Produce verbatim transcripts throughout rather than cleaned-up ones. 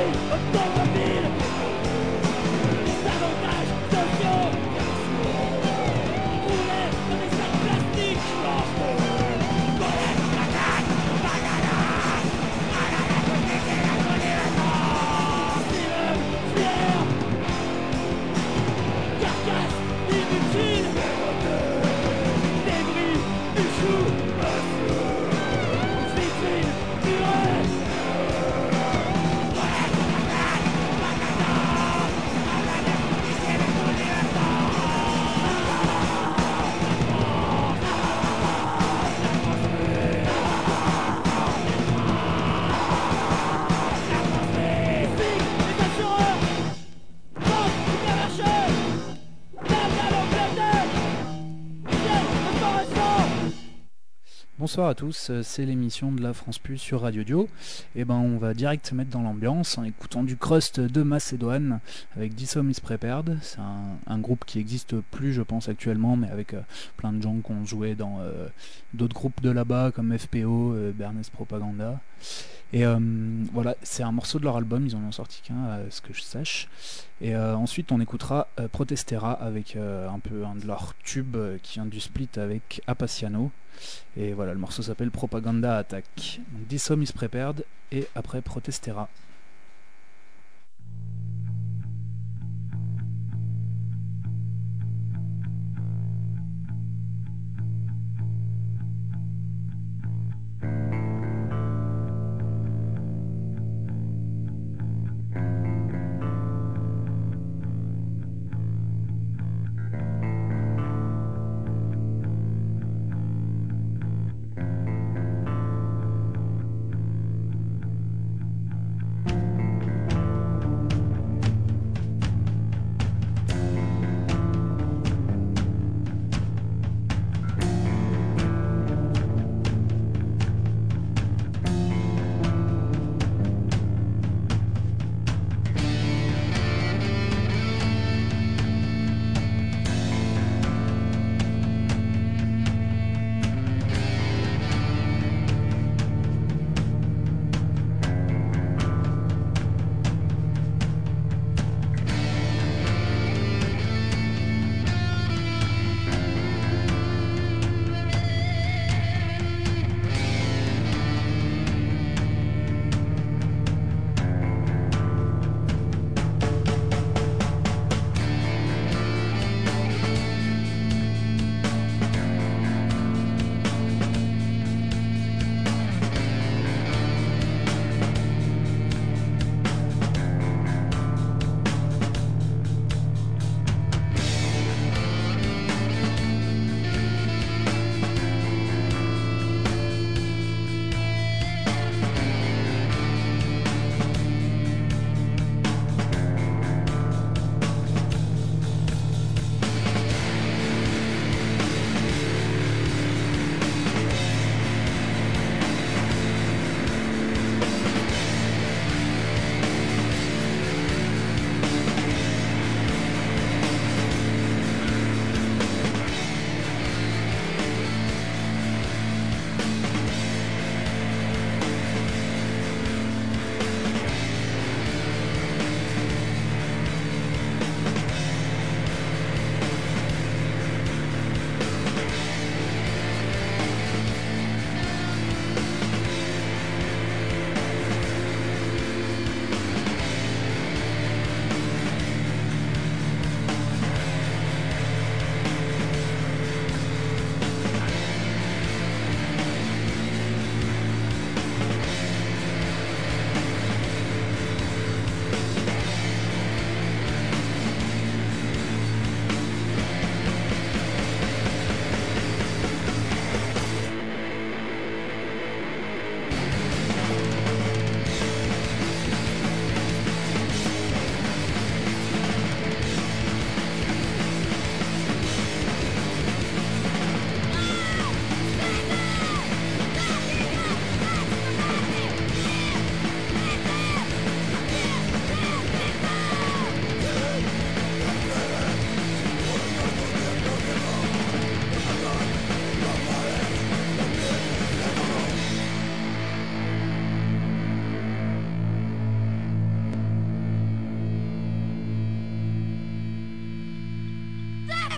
Bonsoir à tous, c'est l'émission de la France Plus sur Radio Dio. Et ben on va direct se mettre dans l'ambiance en écoutant du crust de Macédoine avec Dissom is Prepared. C'est un, un groupe qui n'existe plus je pense actuellement, mais avec euh, plein de gens qui ont joué dans euh, d'autres groupes de là-bas comme F P O, euh, Bernes Propaganda. Et euh, voilà, c'est un morceau de leur album, ils en ont sorti qu'un à ce que je sache. Et euh, ensuite on écoutera euh, Protestera avec euh, un peu un de leurs tubes euh, qui vient du split avec Apasiano. Et voilà, le morceau s'appelle Propaganda Attack. Dissom is Prepared et après Protestera.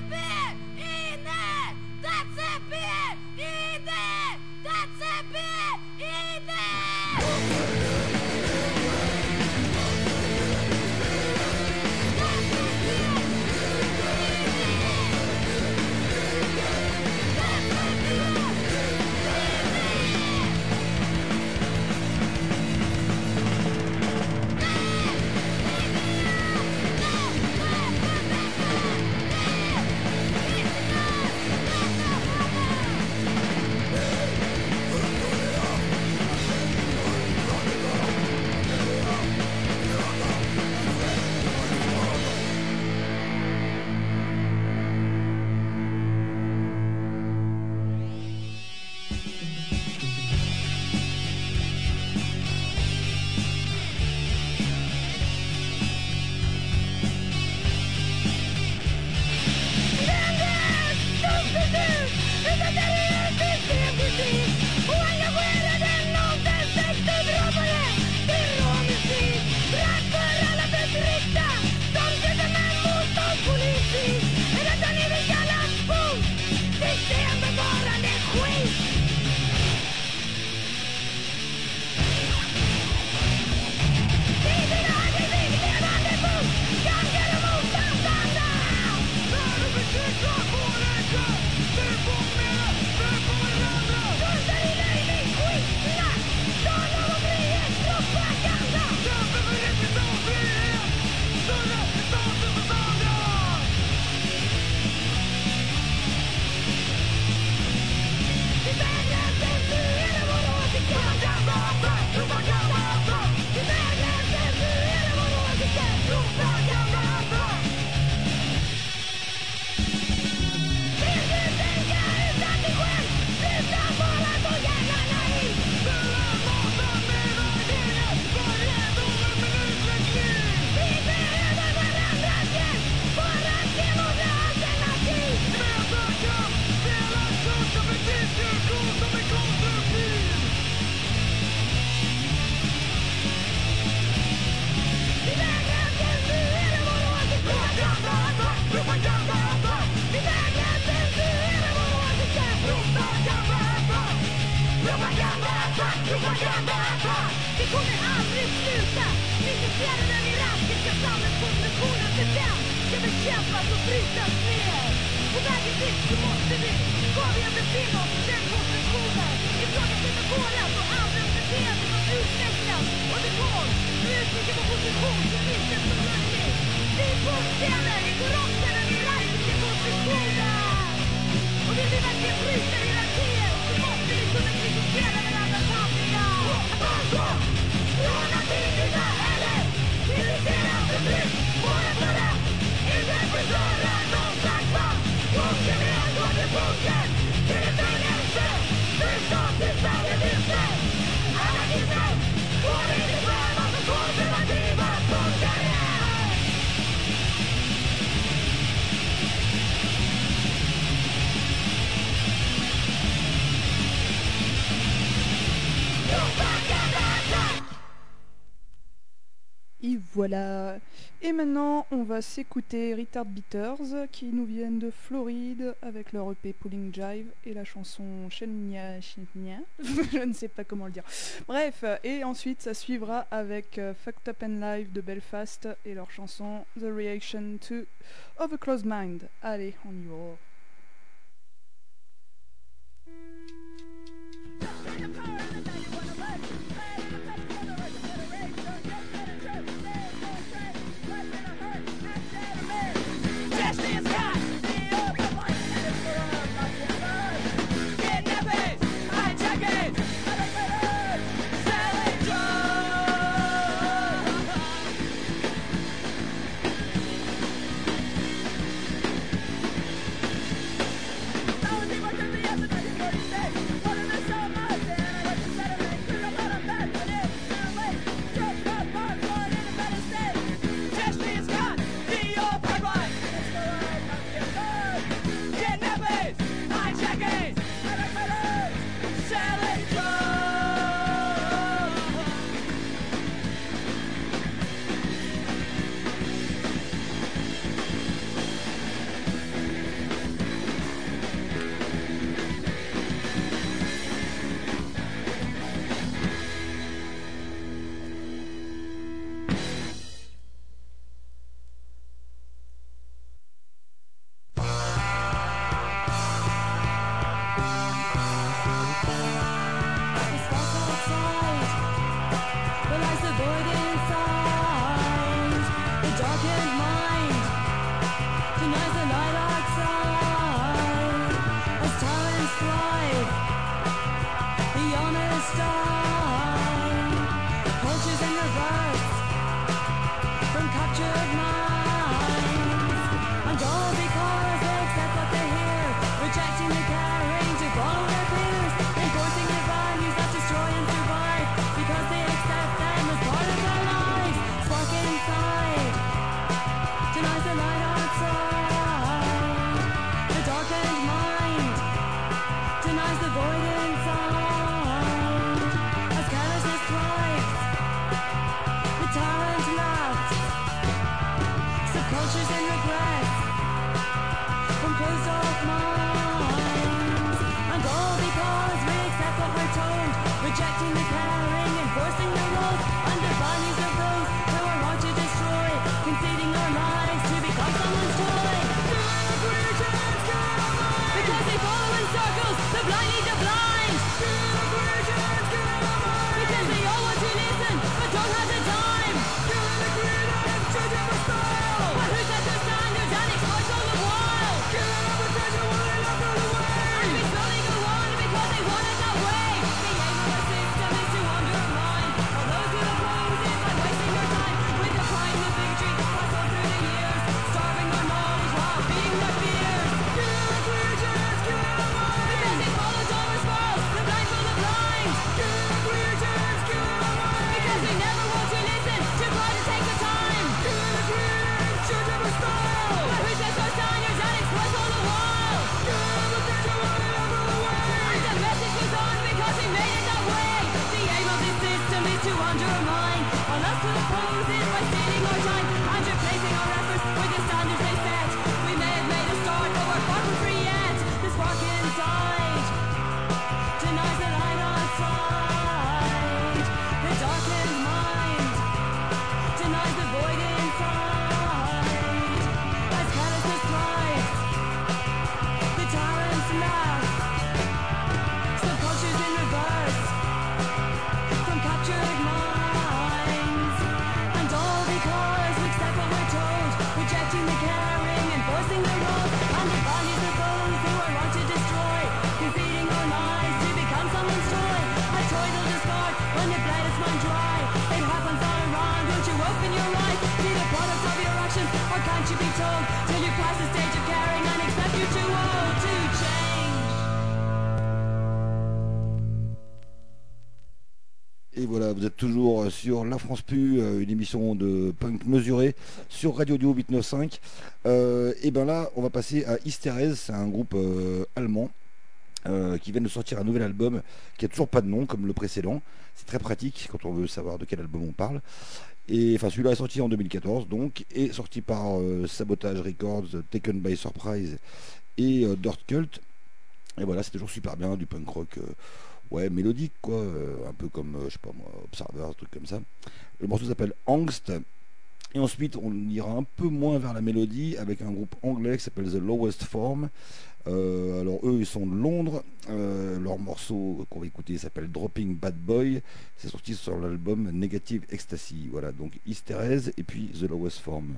Voilà. Et maintenant, on va s'écouter Retard Beaters qui nous viennent de Floride avec leur E P Pulling Jive et la chanson Chenya Chenya. Je ne sais pas comment le dire. Bref, et ensuite ça suivra avec uh, Fucked Up and Live de Belfast et leur chanson The Reaction to of a Closed Mind. Allez, on y va. What Et voilà, vous êtes toujours sur La France Pu, une émission de punk mesuré sur Radio Dio huit neuf cinq. Euh, et ben là, on va passer à Hystérèse, c'est un groupe euh, allemand euh, qui vient de sortir un nouvel album qui a toujours pas de nom comme le précédent. C'est très pratique quand on veut savoir de quel album on parle. Et enfin, celui-là est sorti en deux mille quatorze, donc, et sorti par euh, Sabotage Records, Taken by Surprise et euh, Dirt Cult. Et voilà, c'est toujours super bien, du punk rock. Euh, Ouais, mélodique quoi, euh, un peu comme, euh, je sais pas moi, Observer, un truc comme ça. Le morceau s'appelle Angst. Et ensuite, on ira un peu moins vers la mélodie avec un groupe anglais qui s'appelle The Lowest Form. Euh, alors eux, ils sont de Londres. Euh, leur morceau qu'on va écouter s'appelle Dropping Bad Boy. C'est sorti sur l'album Negative Ecstasy. Voilà, donc Hystérèse et puis The Lowest Form.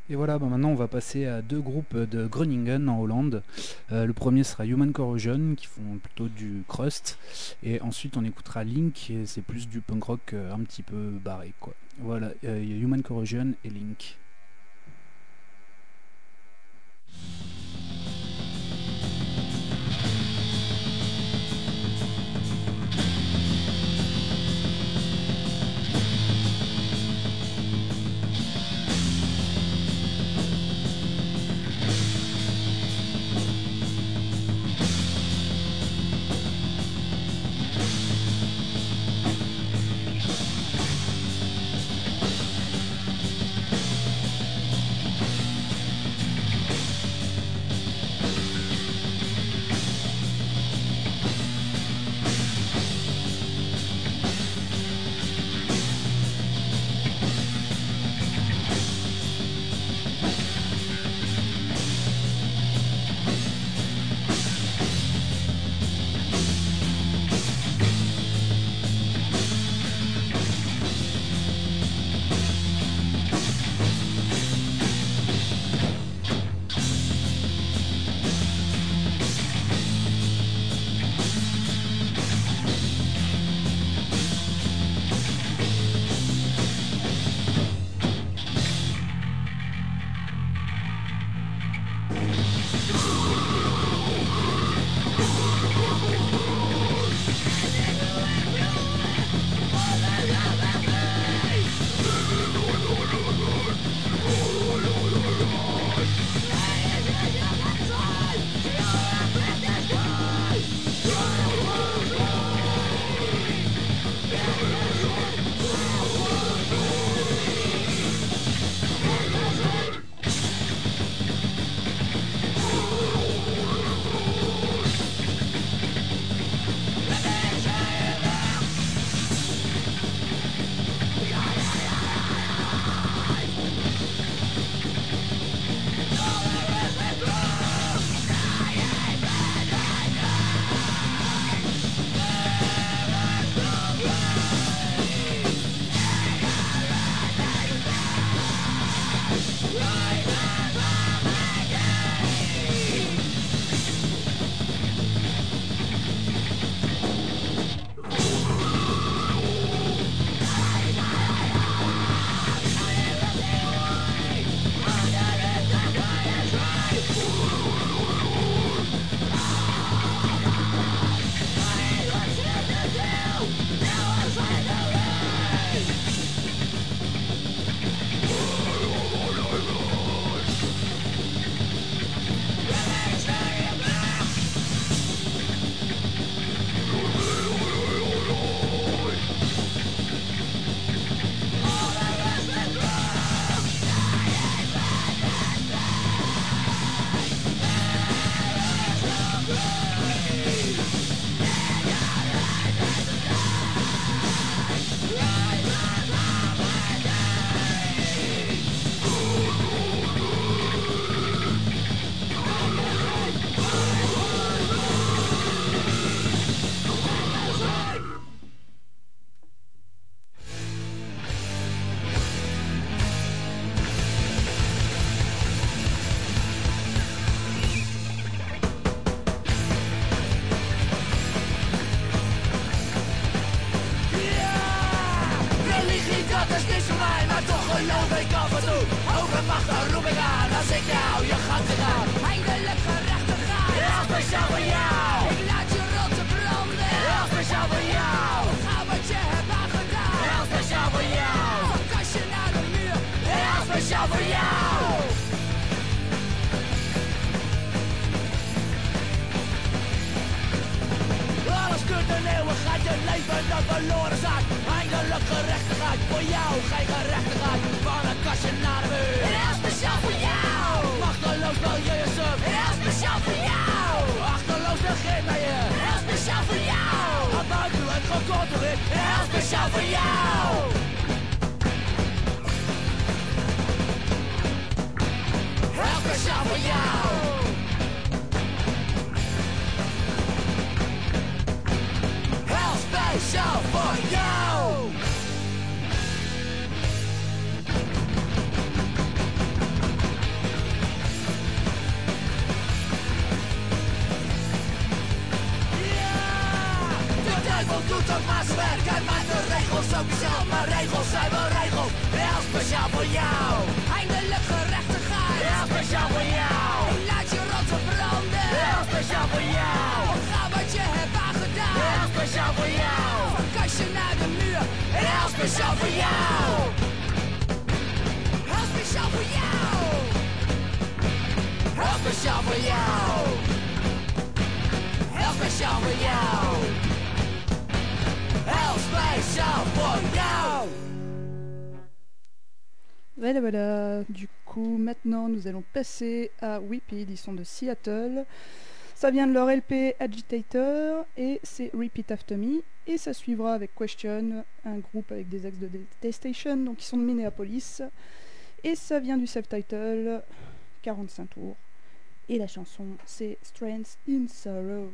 Et voilà, bah maintenant on va passer à deux groupes de Groningen en Hollande. Euh, le premier sera Human Corrosion qui font plutôt du crust. Et ensuite on écoutera Link, et c'est plus du punk rock euh, un petit peu barré quoi. Voilà, euh, Human Corrosion et Link. geloof ik af en toe. Overmacht, dan roep ik aan als ik jou je gat te gaan. Eindelijk gerechtigheid, heel speciaal voor jou. Ik laat je rotsen branden, heel speciaal voor jou. Ga wat je hebt aangedaan, heel speciaal voor jou. Van kastje naar de muur, heel speciaal voor jou. Alles kunt en eeuwigheid, je leven dat verloren zaak. Eindelijk gerechtigheid voor jou, geen gerechtigheid. Van een kastje naar de muur, heel speciaal voor jou. Machteloos wil je je sub, heel speciaal voor jou. Achterloos begin naar je, heel speciaal voor jou. Aan buiten en gecontroleerd, heel speciaal voor jou. Heel speciaal voor jou. Speciaal voor jou! zijn werk, hij maakt de regels ook zelf. Maar regels zijn wel regels, heel speciaal voor jou. Eindelijk gerechtigheid, heel speciaal voor jou. Ik laat je rot verbranden, heel speciaal voor jou. Ontgaan wat je hebt aangedaan, heel speciaal voor jou. Van kastje naar de muur, heel speciaal voor jou. Heel speciaal voor jou. Heel speciaal voor jou. Heel speciaal voor jou. Heel speciaal voor jou. Voilà, voilà. Du coup, maintenant, nous allons passer à Whipped. Ils sont de Seattle. Ça vient de leur L P Agitator et c'est Repeat After Me. Et ça suivra avec Question, un groupe avec des ex de Detestation, donc ils sont de Minneapolis. Et ça vient du self-title, quarante-cinq tours. Et la chanson, c'est Strength in Sorrow.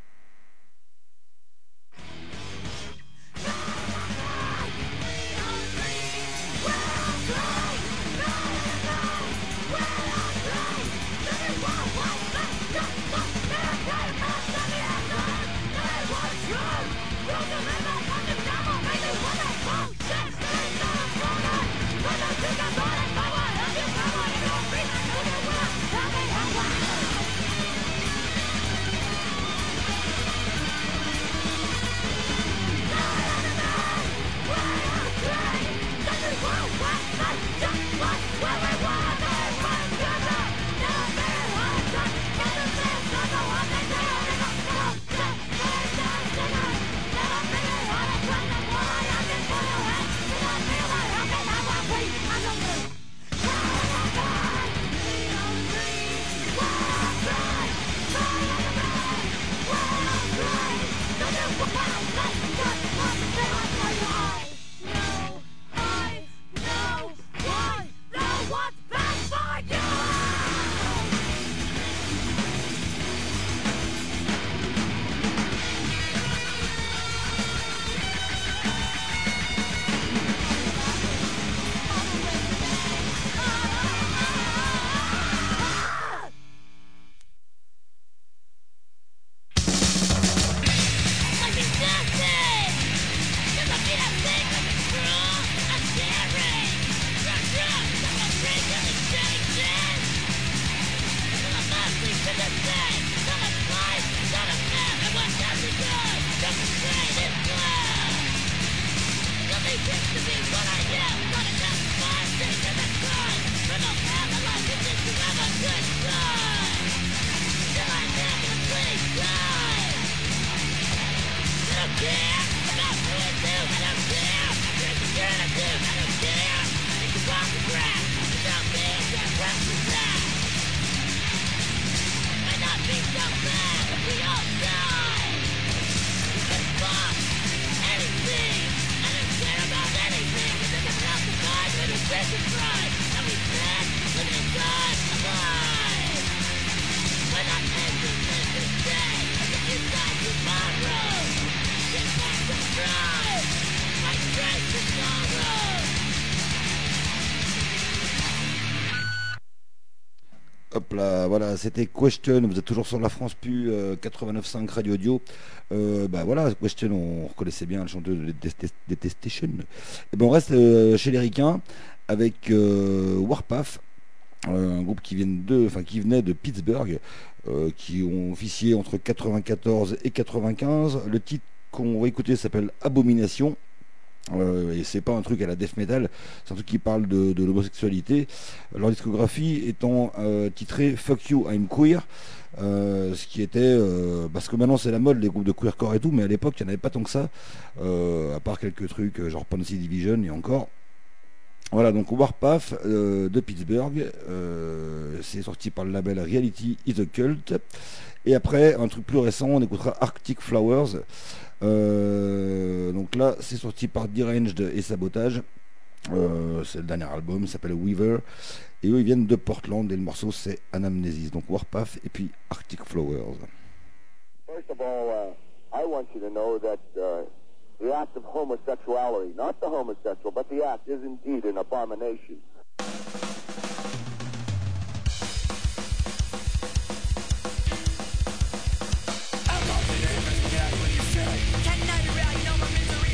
Hop là, voilà, c'était Question, vous êtes toujours sur la France Pu, euh, quatre-vingt-neuf virgule cinq Radio Audio. Euh, bah voilà, Question, on reconnaissait bien le chanteur de Detestation. Et ben on reste euh, chez les Ricains avec euh, Warpath, euh, un groupe qui, viennent de, enfin, qui venait de Pittsburgh, euh, qui ont officié entre quatre-vingt-quatorze et quatre-vingt-quinze. Le titre qu'on va écouter s'appelle Abomination. Euh, et c'est pas un truc à la death metal, c'est un truc qui parle de, de l'homosexualité. Leur discographie étant euh, titrée Fuck You I'm Queer, euh, ce qui était euh, parce que maintenant c'est la mode les groupes de queercore et tout, mais à l'époque il n'y en avait pas tant que ça, euh, à part quelques trucs genre Pansy Division et encore. Voilà, donc Warpath euh, de Pittsburgh, euh, c'est sorti par le label Reality is a Cult. Et après, un truc plus récent, on écoutera Arctic Flowers. Euh, donc là, c'est sorti par Deranged et Sabotage. Euh, c'est le dernier album, il s'appelle Weaver. Et eux, ils viennent de Portland et le morceau, c'est Anamnesis. Donc Warpath et puis Arctic Flowers. First of all, uh, I want you to know that uh, the act of homosexuality, not the homosexual, but the act is indeed an abomination. Can I be real? You know my misery.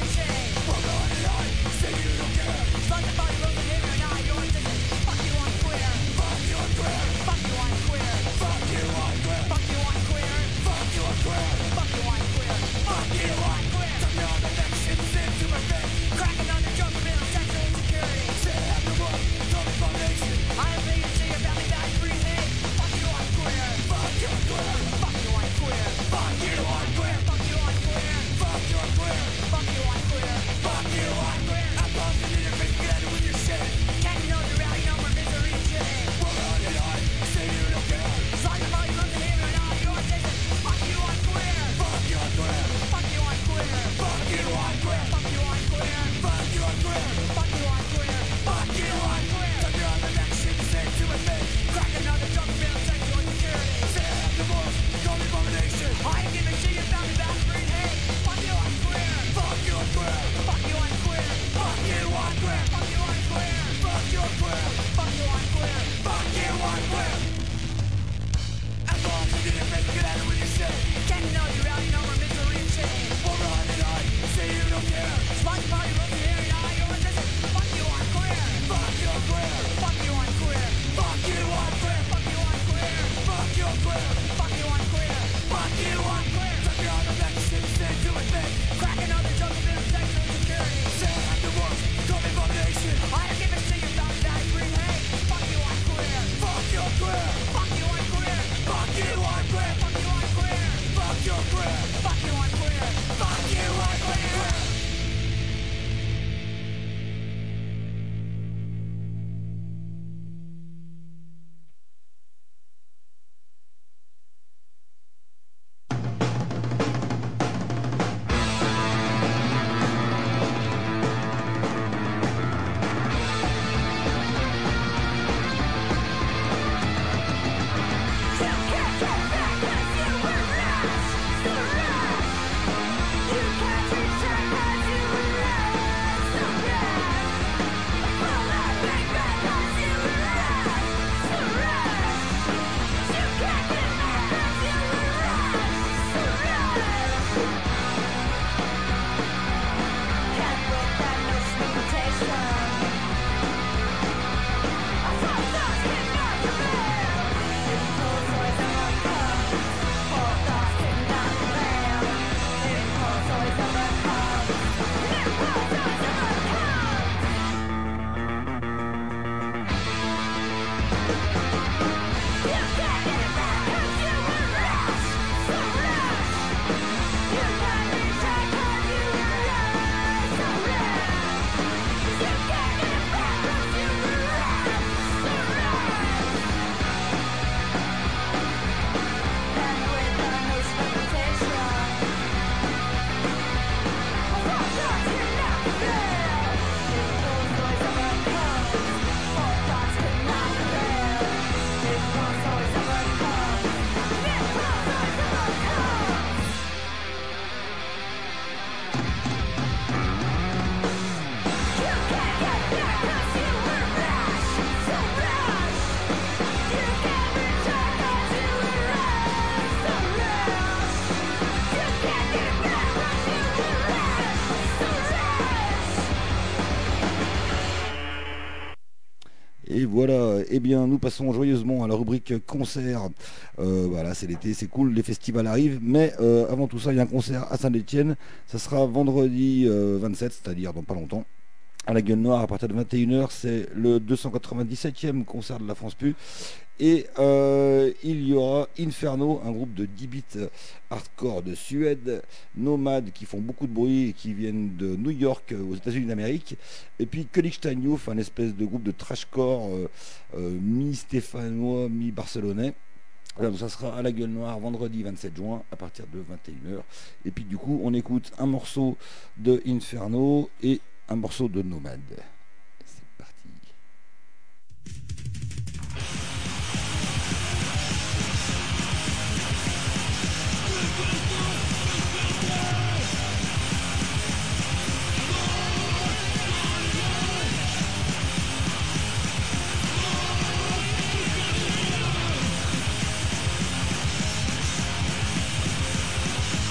Et voilà, eh bien nous passons joyeusement à la rubrique concert. Euh, voilà, c'est l'été, c'est cool, les festivals arrivent, mais euh, avant tout ça, il y a un concert à Saint-Étienne. Ça sera vendredi euh, vingt-sept, c'est-à-dire dans pas longtemps, à la Gueule Noire à partir de vingt et une heures. C'est le deux cent quatre-vingt-dix-septième concert de la France Pu. Et euh, il y aura Inferno, un groupe de dix bits hardcore de Suède, Nomad qui font beaucoup de bruit et qui viennent de New York aux États-Unis d'Amérique, et puis Königstein Youth, un espèce de groupe de trashcore euh, euh, mi-stéphanois, mi-barcelonais. Alors, ça sera à la Gueule Noire vendredi vingt-sept juin à partir de vingt et une heures. Et puis du coup on écoute un morceau de Inferno et un morceau de Nomad. C'est parti.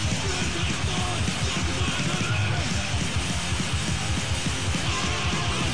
We'll be right back.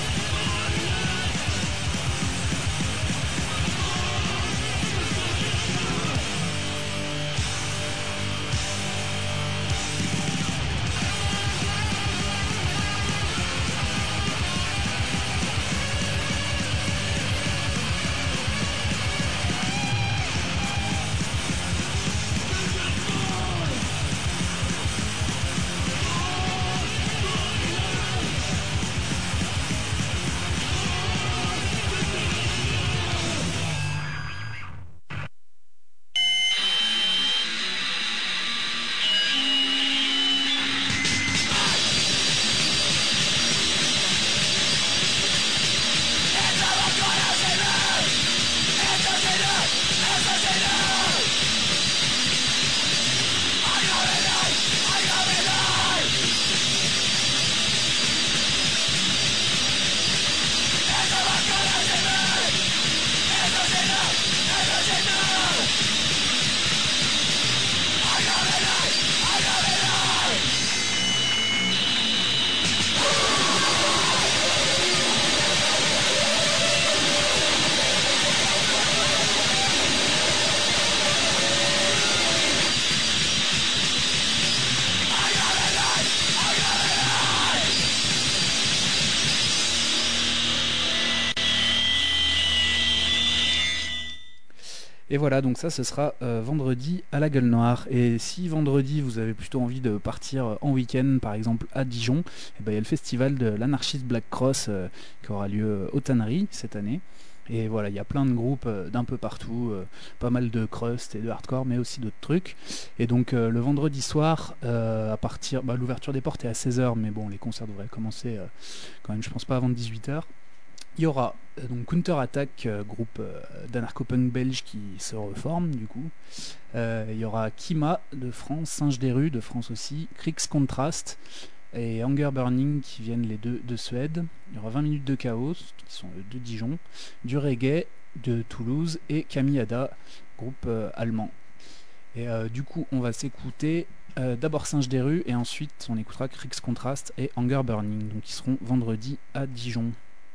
Et voilà, donc ça ce sera euh, vendredi à la Gueule Noire. Et si vendredi vous avez plutôt envie de partir en week-end, par exemple à Dijon, il ben, y a le festival de l'anarchiste Black Cross euh, qui aura lieu aux Tanneries cette année. Et voilà, il y a plein de groupes euh, d'un peu partout, euh, pas mal de crust et de hardcore, mais aussi d'autres trucs. Et donc euh, le vendredi soir, euh, à partir, bah, l'ouverture des portes est à seize heures, mais bon, les concerts devraient commencer euh, quand même, je pense pas avant dix-huit heures. Il y aura euh, donc Counter Attack, euh, groupe euh, d'anarcho-punk belge qui se reforme du coup. Euh, il y aura Kima de France, Singe des rues de France aussi, Krix Contrast et Anger Burning qui viennent les deux de Suède. Il y aura vingt minutes de chaos qui sont eux de Dijon, du reggae de Toulouse et Camillada, groupe euh, allemand. Et euh, du coup on va s'écouter euh, d'abord Singe des rues et ensuite on écoutera Krix Contrast et Anger Burning, donc ils seront vendredi à Dijon.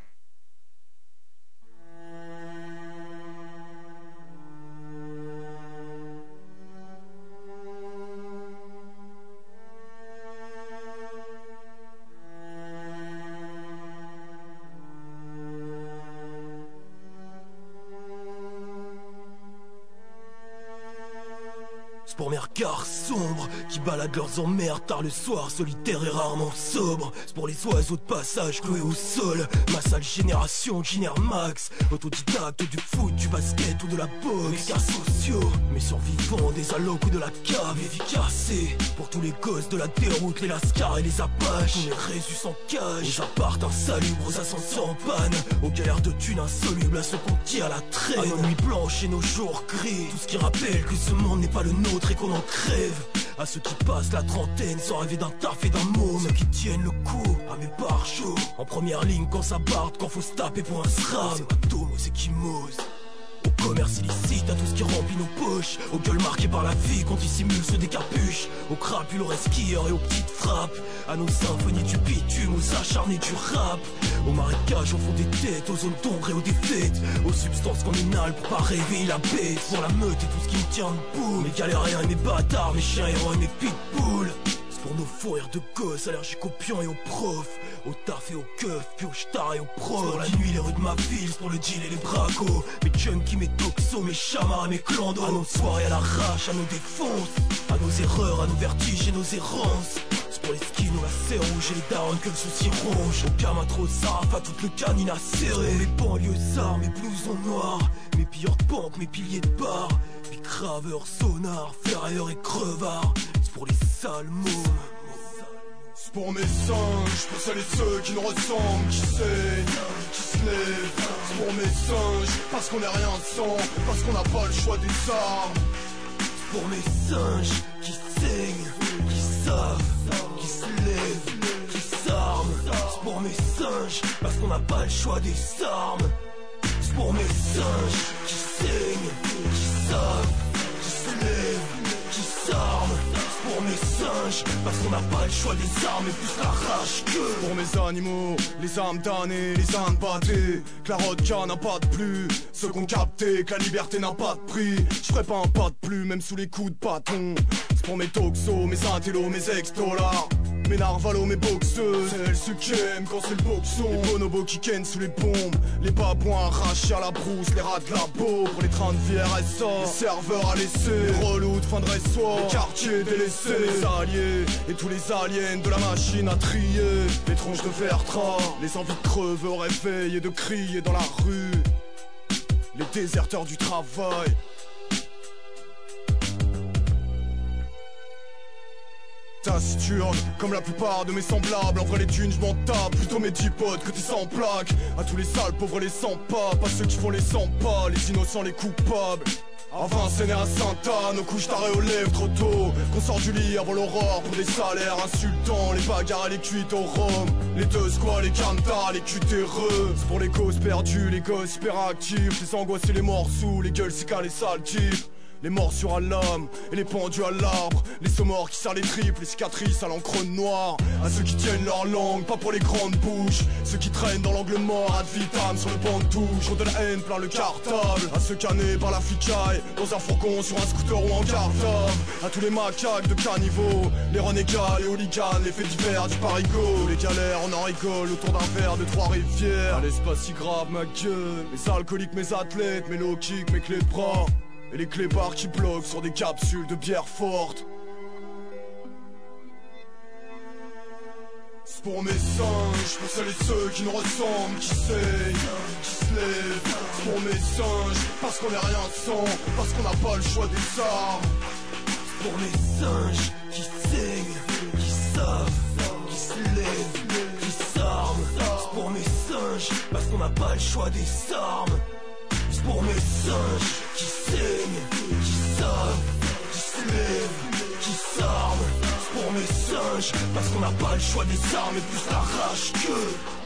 C'est pour mes regards sombres qui baladent leurs emmerdes tard le soir, solitaires et rarement sobres. C'est pour les oiseaux de passage cloués au sol, ma sale génération génère max. Autodidacte du foot, du basket ou de la boxe. Mes cas sociaux, mes survivants des allocs ou de la cave efficacés. Pour tous les gosses de la déroute, les lascars et les apaches. Tous les résus en cage, aux apparts insalubres, aux ascenseurs en panne, aux galères de thunes insolubles à ceux qu'on tire la traîne. À nos nuits blanches et nos jours gris, tout ce qui rappelle que ce monde n'est pas le nôtre et qu'on en crève. À ceux qui passent la trentaine sans rêver d'un taf et d'un môme, ceux qui tiennent le coup à mes barjots, en première ligne quand ça barde, quand faut se taper pour un sram. C'est pas Tomo, c'est Kimose. Au commerce illicite, à tout ce qui remplit nos poches, aux gueules marquées par la vie qu'on dissimule sous des capuches, aux crapules, aux resquilleurs et aux petites frappes, à nos symphonies du bitume, aux acharnés du rap, aux marécages au fond des têtes, aux zones d'ombre et aux défaites, aux substances qu'on inhale pour pas réveiller la bête. Pour la meute et tout ce qui me tient debout, mes galériens et mes bâtards, mes chiens errants et mes pitbulls. C'est pour nos fous rires de gosses, allergiques aux pions et aux profs, au taf et au keuf, puis au star et au pro. Pour la nuit les rues de ma ville, c'est pour le deal et les bracos, mes junkies, mes toxos, mes chamards et mes clandos. À nos soirées à l'arrache, à nos défonces, à nos erreurs, à nos vertiges et nos errances. C'est pour les skins ou la serre rouge et les darons que le souci ronge. Au gamin trop sarf, à toute le canine acéré. Mes banlieues armes, mes blousons noirs, mes pilleurs de banque, mes piliers de bar, mes graveurs, sonars, ferrailleurs et crevards. C'est pour les sales mômes. C'est pour mes singes, pour celles et ceux qui nous ressemblent, qui saignent, qui se lèvent. C'est pour mes singes, parce qu'on est rien sans, parce qu'on n'a pas le choix des armes. C'est pour mes singes, qui saignent, qui savent, qui se lèvent, qui s'arment. C'est pour mes singes, parce qu'on n'a pas le choix des armes. C'est pour mes singes, qui saignent, qui savent, qui se lèvent, qui s'arment. Pour mes singes, parce qu'on n'a pas le choix des armes et plus la rage que. Pour mes animaux, les âmes damnées, les âmes battés, que la vodka n'a pas de plus, ceux qu'on capté, que la liberté n'a pas de prix. Je ferai pas un pas de plus, même sous les coups de bâton. C'est pour mes toxos, mes intellos, mes ex-dollars, mes narvalos, mes boxeuses, celles ceux qui aiment quand c'est le boxon. Les bonobos qui kennent sous les bombes, les babouins arrachés à la brousse, les rats de la peau pour les trains de vie R S A, les serveurs à laisser, les relous de fin de resto, les quartiers délaissés. C'est les alliés et tous les aliens de la machine à trier, les tronches de Vertra, les envies de crever au réveil et de crier dans la rue, les déserteurs du travail. Taciturne, comme la plupart de mes semblables. En vrai les thunes je m'en tape, plutôt mes dix potes que tes sans plaques. À tous les sales pauvres les sans pas, pas ceux qui font les sans pas, les innocents les coupables. À Vincennes et à Sainte-Anne, aux couches tarées aux lèvres trop tôt, qu'on sort du lit avant l'aurore pour des salaires insultants. Les bagarres et les cuites au rhum, les deux squats, les cantas, les cutéreux. C'est pour les gosses perdus, les gosses hyperactifs, les angoissés, les morts sous, les gueules c'est qu'à les sales types. Les morsures à l'âme et les pendus à l'arbre, les saumors qui serrent les tripes, les cicatrices à l'encre noire. À ceux qui tiennent leur langue, pas pour les grandes bouches, ceux qui traînent dans l'angle mort, ad vitam sur le banc de touche, ont de la haine plein le cartable. À ceux canés par la flicaille, dans un fourgon, sur un scooter ou en cartable. À tous les macaques de caniveau, les renégats, les hooligans, les faits divers du parigot. Les galères, on en rigole autour d'un verre de Trois-Rivières. Allez, c'est pas si grave ma gueule, mes alcooliques, mes athlètes, mes low kicks, mes clés de bras. Et les clébards qui bloquent sur des capsules de bière forte. C'est pour mes singes, pour celles et ceux qui nous ressemblent, qui saignent, qui se lèvent. C'est pour mes singes, parce qu'on est rien sans, parce qu'on n'a pas le choix des armes. C'est pour mes singes qui saignent, qui savent, qui se lèvent, qui s'arment. C'est pour mes singes, parce qu'on n'a pas le choix des armes. C'est pour mes singes qui saignent, qui savent, qui se lèvent, qui s'arment. C'est pour mes singes, parce qu'on n'a pas le choix des armes et plus la rage que...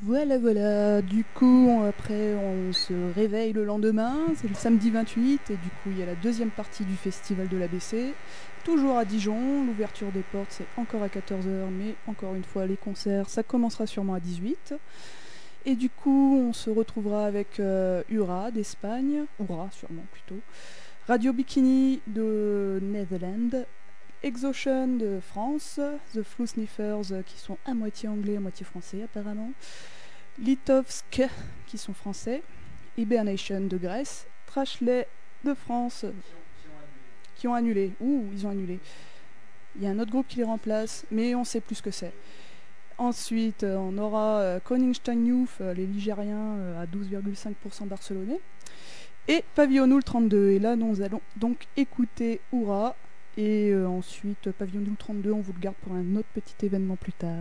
Voilà, voilà. Du coup, on- après, on se réveille le lendemain. C'est le samedi vingt-huit. Et du coup, il y a la deuxième partie du festival de l'A B C. Toujours à Dijon. L'ouverture des portes, c'est encore à quatorze heures. Mais encore une fois, les concerts, ça commencera sûrement à dix-huit. Et du coup, on se retrouvera avec euh, Ura d'Espagne. Ura, sûrement plutôt. Radio Bikini de Netherlands. Exocean de France, The Flu Sniffers euh, qui sont à moitié anglais, à moitié français apparemment, Litovsk qui sont français, Hibernation de Grèce, Trashley de France qui ont annulé. Ouh, ils ont annulé. Il y a un autre groupe qui les remplace, mais on sait plus ce que c'est. Ensuite, euh, on aura euh, Koningstein Youth, euh, les Ligériens euh, à douze virgule cinq pour cent barcelonais, et Pavillon Noul trente-deux. Et là, nous allons donc écouter Oura. Et euh, ensuite, Pavillon Noul trente-deux, on vous le garde pour un autre petit événement plus tard.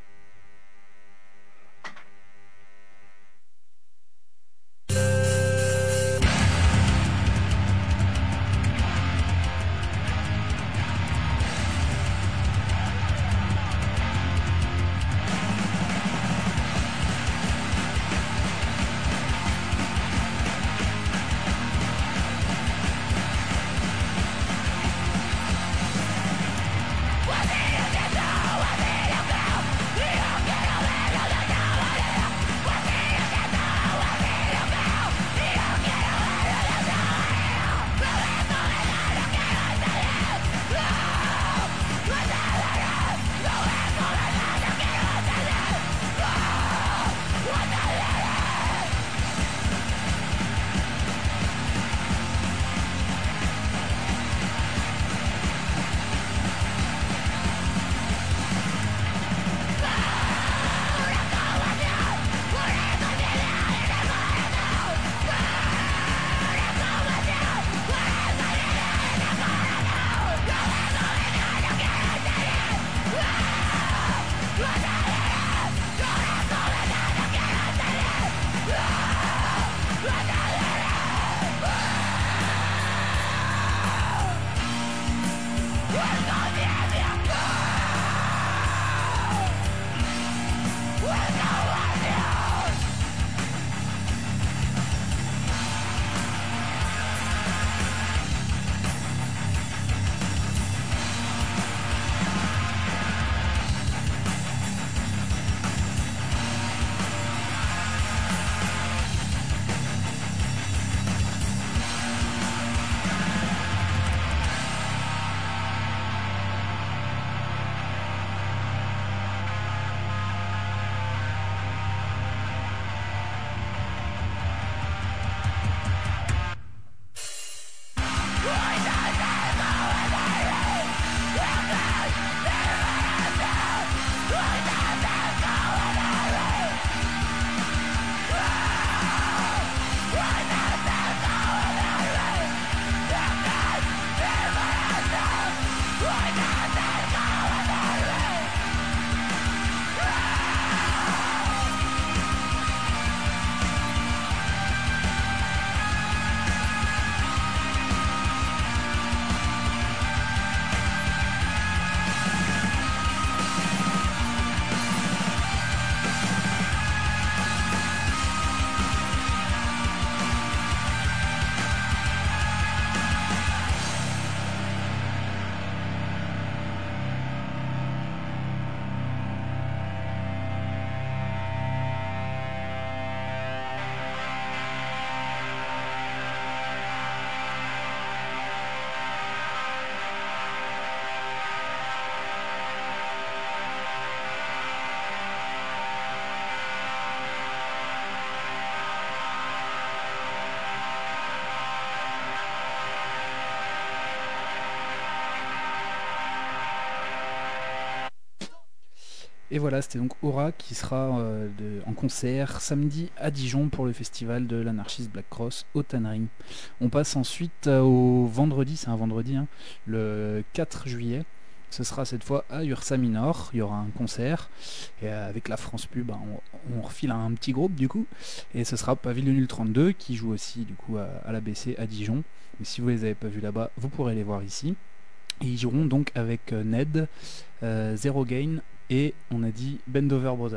Et voilà, c'était donc Aura qui sera euh, de, en concert samedi à Dijon pour le festival de l'anarchiste Black Cross aux Tanneries. On passe ensuite euh, au vendredi, c'est un vendredi, hein, le quatre juillet. Ce sera cette fois à Ursa Minor, il y aura un concert, et euh, avec la France Pub, bah, on, on refile un petit groupe du coup, et ce sera Pavillon Nul trente-deux qui joue aussi du coup à, à l'A B C à Dijon. Mais si vous les avez pas vus là-bas, vous pourrez les voir ici. Et ils joueront donc avec euh, Ned, euh, Zero Gain, et on a dit Bendover Brothers,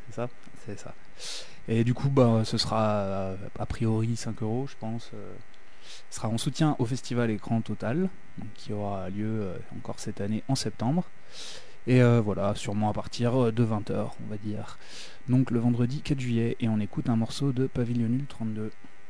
c'est ça, c'est ça. Et du coup, bah, ce sera euh, a priori cinq euros, je pense. Euh, ce sera en soutien au festival Écran Total, donc, qui aura lieu euh, encore cette année en septembre. Et euh, voilà, sûrement à partir de vingt heures, on va dire. Donc le vendredi quatre juillet, et on écoute un morceau de Pavillon Nul trente-deux.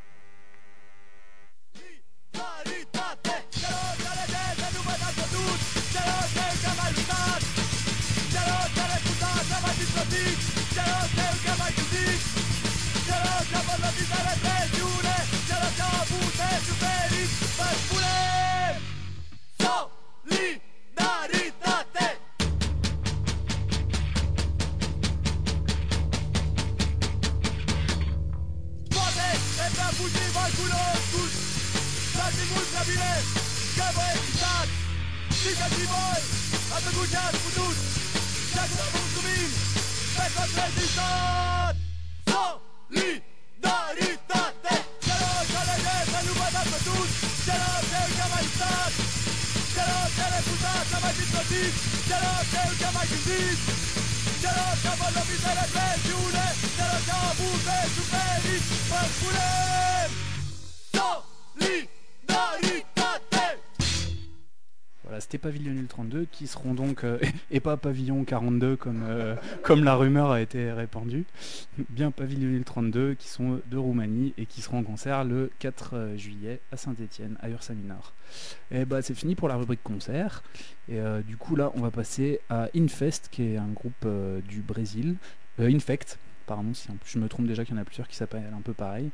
Voilà, c'était Pavillon Nul trente-deux qui seront donc, euh, et pas Pavillon quarante-deux comme, euh, comme la rumeur a été répandue, bien Pavillon Nul trente-deux qui sont de Roumanie et qui seront en concert le quatre juillet à Saint-Étienne, à Ursa Minor. Et bah c'est fini pour la rubrique concert, et euh, du coup là on va passer à Infest qui est un groupe euh, du Brésil, euh, Infect, pardon si je me trompe déjà qu'il y en a plusieurs qui s'appellent un peu pareil,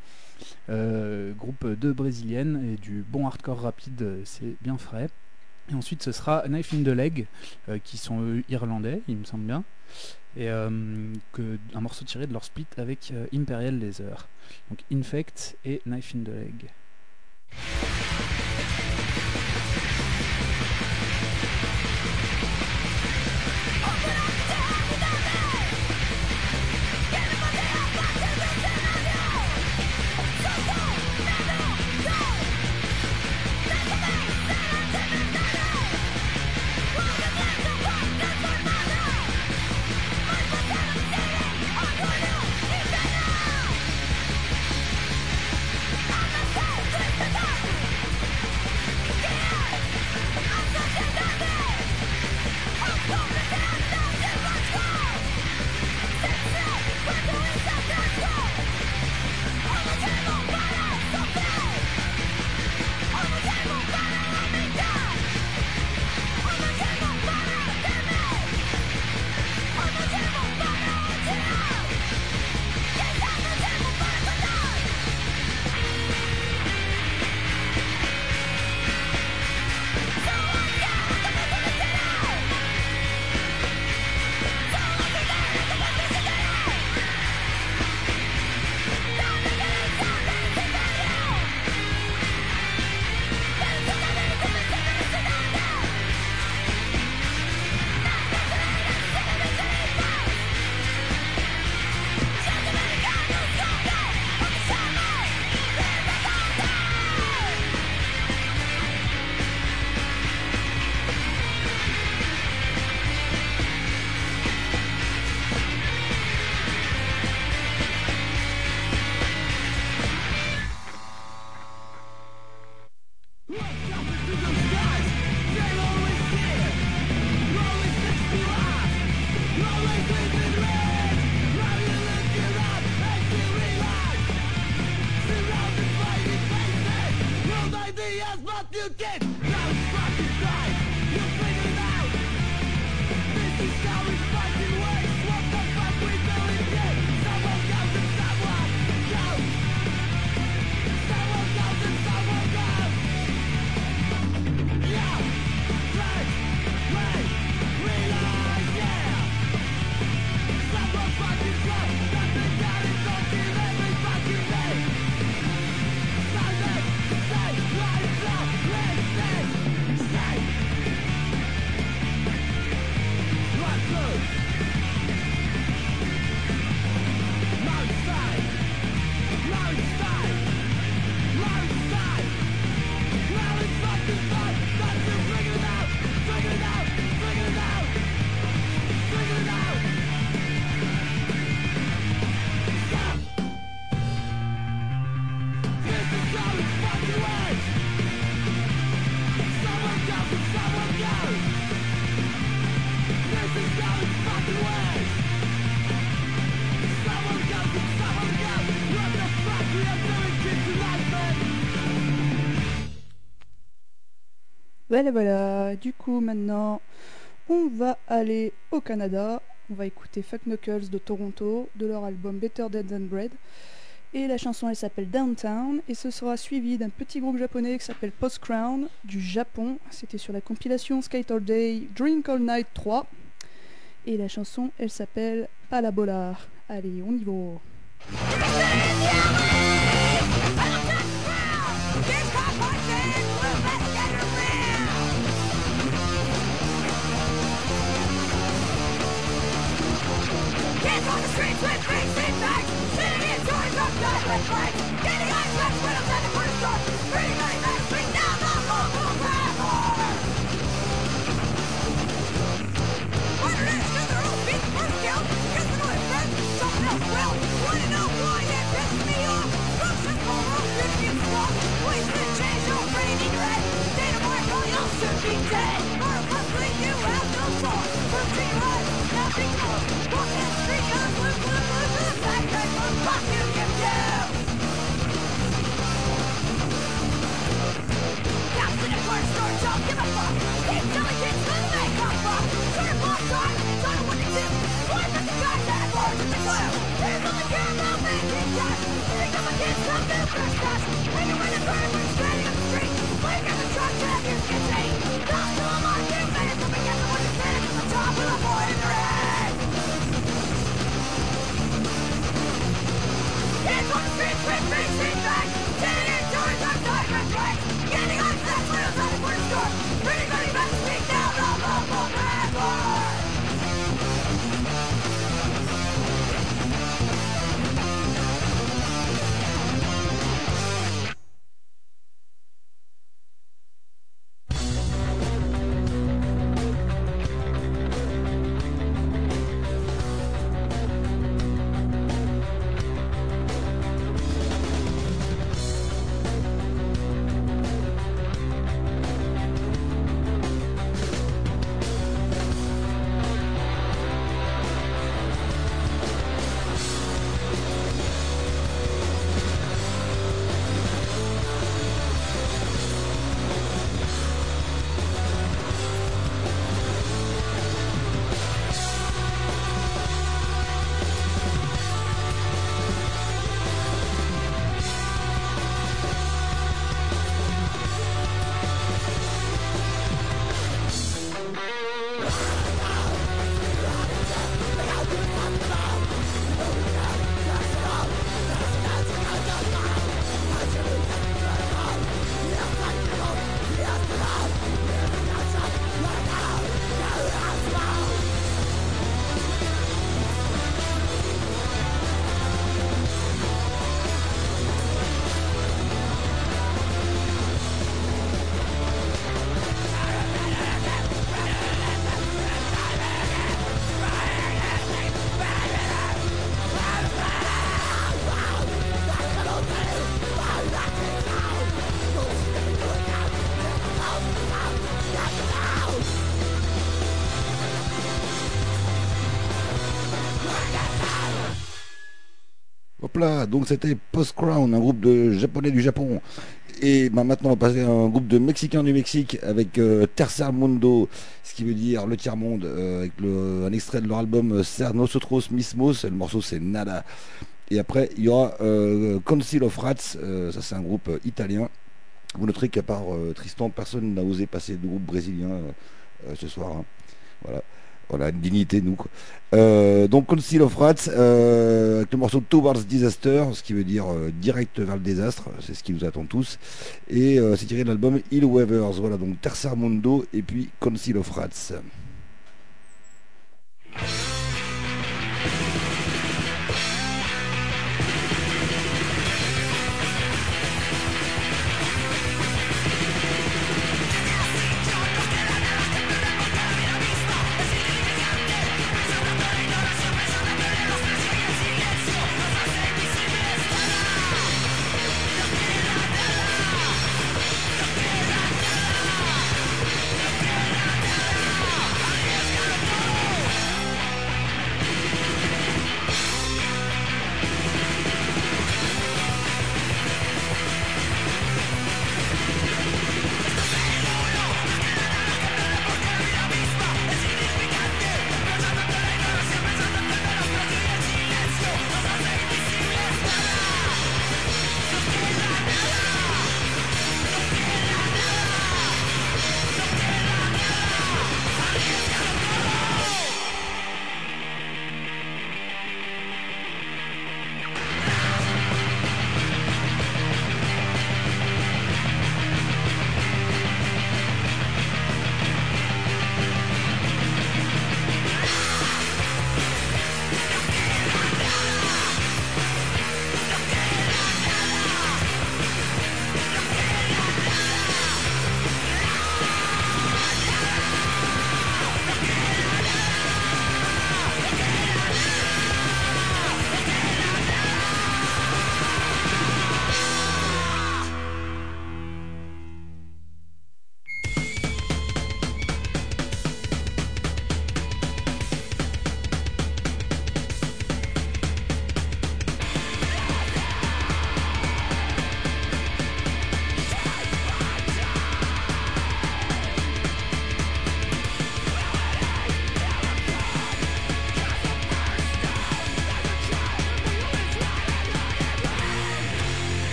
euh, groupe de brésiliennes et du bon hardcore rapide, c'est bien frais. Et ensuite ce sera Knife in the Leg, euh, qui sont eux irlandais, il me semble bien, et euh, que, un morceau tiré de leur split avec euh, Imperial Laser. Donc Infect et Knife in the Leg. Let's Voilà, voilà. Du coup, maintenant, on va aller au Canada. On va écouter Fuck Knuckles de Toronto, de leur album Better Dead Than Bread. Et la chanson, elle s'appelle Downtown. Et ce sera suivi d'un petit groupe japonais qui s'appelle Post Crown, du Japon. C'était sur la compilation Skate All Day, Drink All Night trois. Et la chanson, elle s'appelle Palabola. Allez, on y va. Kids on the streets with big seat bags, sitting in toys of guys with flags, getting ice wet when I'm at the corner store, pretty money bags, bring down the local rapper. What it is, cause they're all beat, first killed, cause they know it's friends, someone else will, wanna know why it pisses me off, rooks and full room, shooting in the wall, wasted change, no raining red, data mark, all y'all should be dead, or hustling you have no soul, routine run, nothing more, walk that street, I'm blue, blue, blue, blue, black, red, blue, fuck you, give you. Cops in the corner store, don't give a fuck, keep telling kids who they come from, turn block time, time what they do, point at the guys that large in the glue, here's all the care about making cash, think of my kids, come to first class, and you're in the car, we're standing on the street, wake up the truck, have your kids eat, talk to them on two minutes, up against the one that's standing at the top with a boy in their head. Kids on the streets with big seat bags, sitting in doors on diamond flags, getting on sex when I'm at the corner store, pretty money back, speak down the local rapper. Hop là, donc c'était Post Crown, un groupe de japonais du Japon. Et ben maintenant on va passer à un groupe de Mexicains du Mexique avec euh, Tercer Mundo, ce qui veut dire le tiers-monde, euh, avec le, un extrait de leur album Ser Nosotros Mismos, le morceau c'est Nada. Et après il y aura euh, Council of Rats, euh, ça c'est un groupe euh, italien. Vous noterez qu'à part euh, Tristan, personne n'a osé passer de groupe brésilien euh, euh, ce soir. Hein. Voilà. On a une dignité, nous. Quoi. Euh, donc, Council of Rats, euh, avec le morceau Towards Disaster, ce qui veut dire euh, direct vers le désastre, c'est ce qui nous attend tous. Et euh, c'est tiré de l'album Hill Weavers. Voilà, donc Tercer Mundo et puis Council of Rats.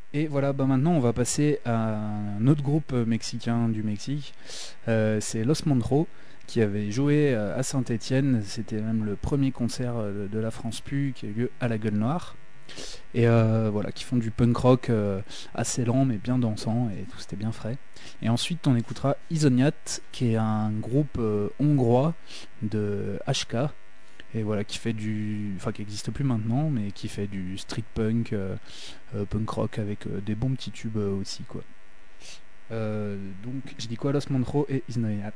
Et voilà, bah maintenant on va passer à un autre groupe mexicain du Mexique. Euh, c'est Los Montreux qui avait joué à Saint-Étienne. C'était même le premier concert de la France Pu qui a eu lieu à la Gueule Noire. Et euh, voilà, qui font du punk rock euh, assez lent mais bien dansant, et tout c'était bien frais. Et ensuite on écoutera Isoniat, qui est un groupe euh, hongrois de H K, et voilà, qui fait du, enfin qui n'existe plus maintenant, mais qui fait du street punk, euh, euh, punk rock avec euh, des bons petits tubes euh, aussi quoi. Euh, donc je dis quoi, Los Montreux et Isoniat.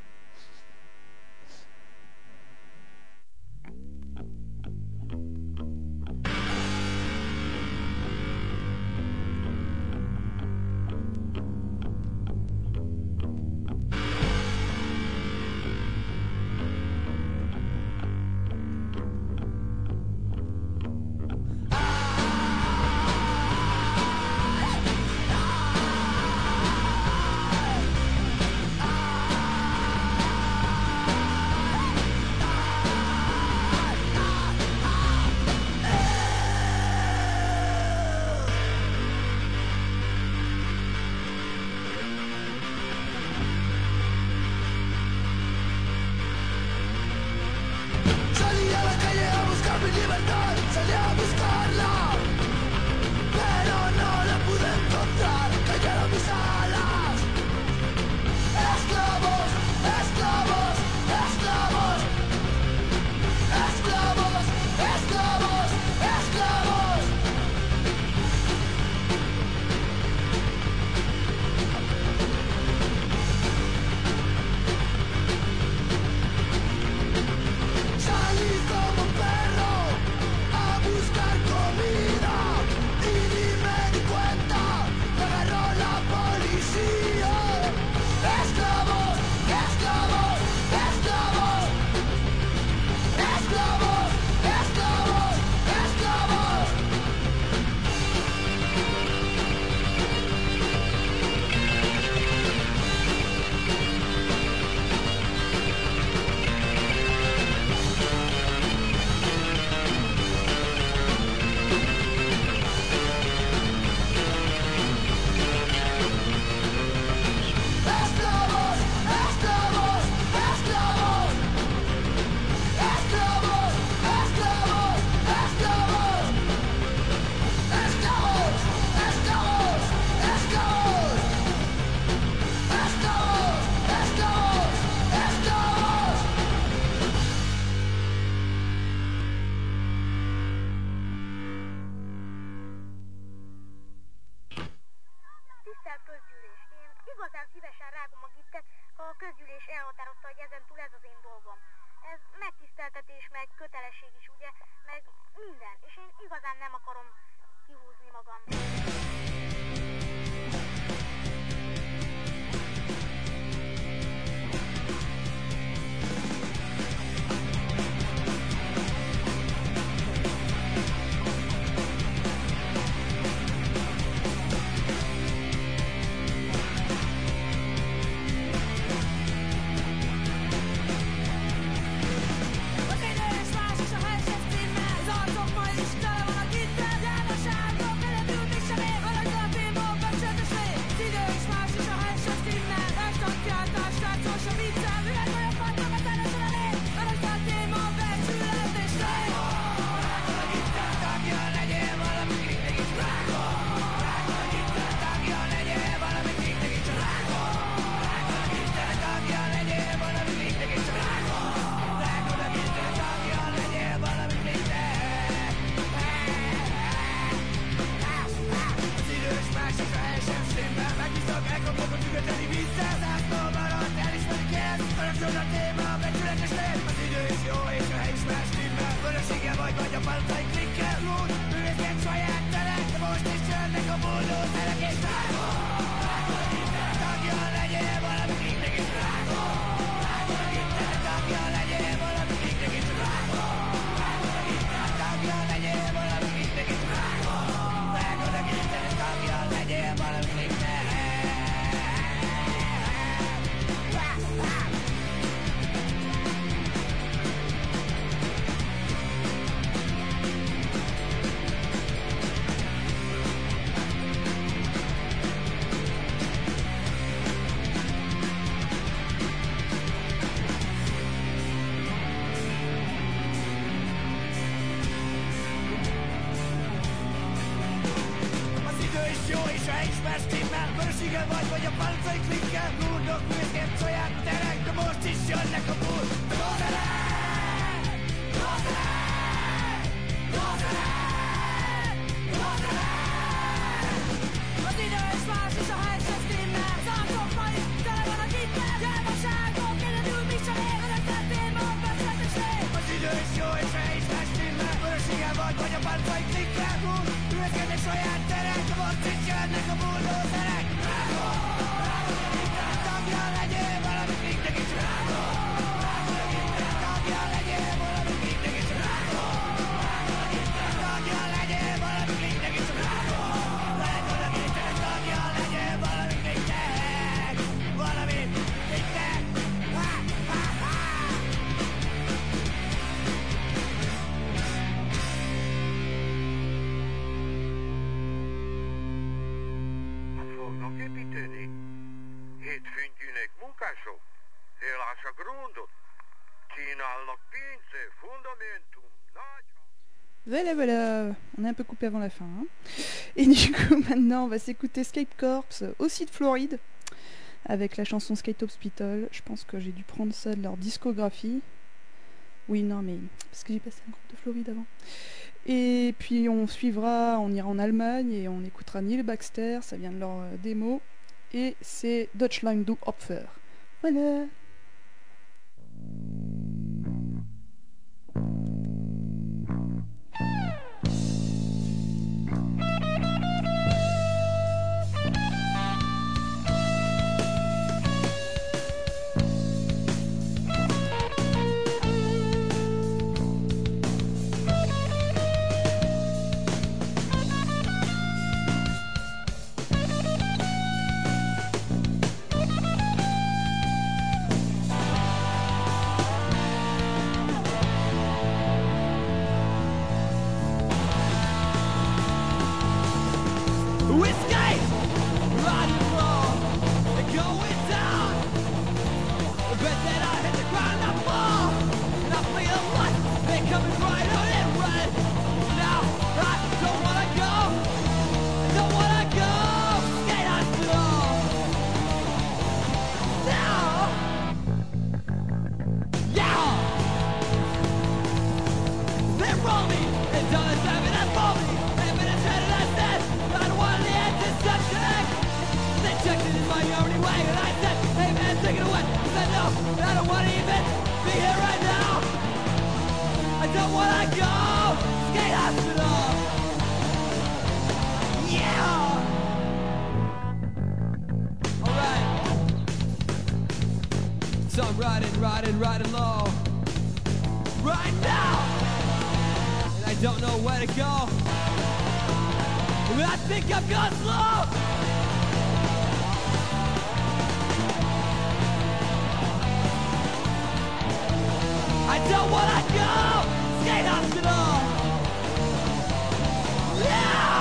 igazán szívesen rágom a gittet, ha a közgyűlés elhatározta, hogy ezen túl ez az én dolgom. Ez megtiszteltetés, meg kötelesség is, ugye, meg minden, és én igazán nem akarom kihúzni magam. ismersz tímmel, vörösige vagy, vagy a palcai klikkel. Búrdok, műzgért, saját terek, de most is jönnek a búr. Rozenek! Rozenek! Rozenek! Rozenek! Az idő is más, és a helyzet stimmel. Számtok ma is, tele van a gitter. Gyávaságok, egyedül mi sem ér. Örökkel téma, beszéltes lég. Az idő is jó, és a ismersz tímmel. Vörösige vagy, vagy a palcai klikkel. Búr, műzgért, saját terek, de most is jönnek a bulldozer. Tagja legyél valamit mindenki csak. Tagja legyél valamit mindenki csak. Tagja legyél valamit mindenki csak. Lehet valami te, tagja legyél valamit mindenki. Valamit mindenki. Ha, ha, ha. Fognak építeni? Hétfőngyűnek munkások? Élás a grundot? Kínálnak pénze, fundamentum, nagy... Voilà, voilà, on est un peu coupé avant la fin. Hein. Et du coup, maintenant, on va s'écouter Scape Corps, aussi de Floride, avec la chanson Skate Hospital. Je pense que j'ai dû prendre ça de leur discographie. Oui, non, mais parce que j'ai passé un groupe de Floride avant. Et puis on suivra, on ira en Allemagne et on écoutera Neil Baxter, ça vient de leur euh, démo. Et c'est Deutschland du Opfer. Voilà. So I'm riding, riding, riding low right now, and I don't know where to go. I think I'm going slow. I don't wanna go. Skate hospital. Yeah.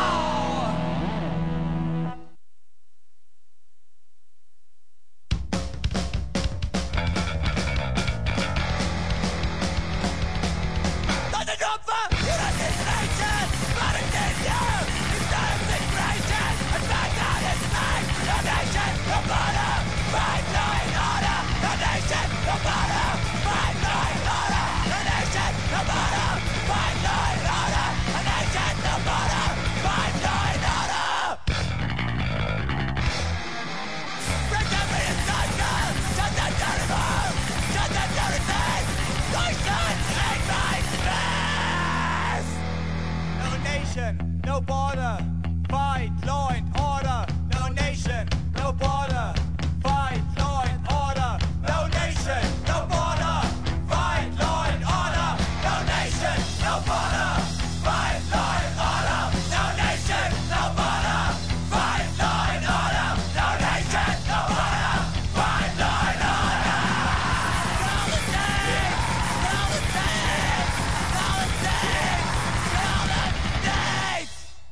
No border, fight, law and order. No nation, no border, fight, law and order. No nation, no border, fight, law and order. No nation, no border, fight, law and order. No nation, no border, fight, law and order. No nation, no border, fight, law and order. All the day, all the day, all the day, all the day.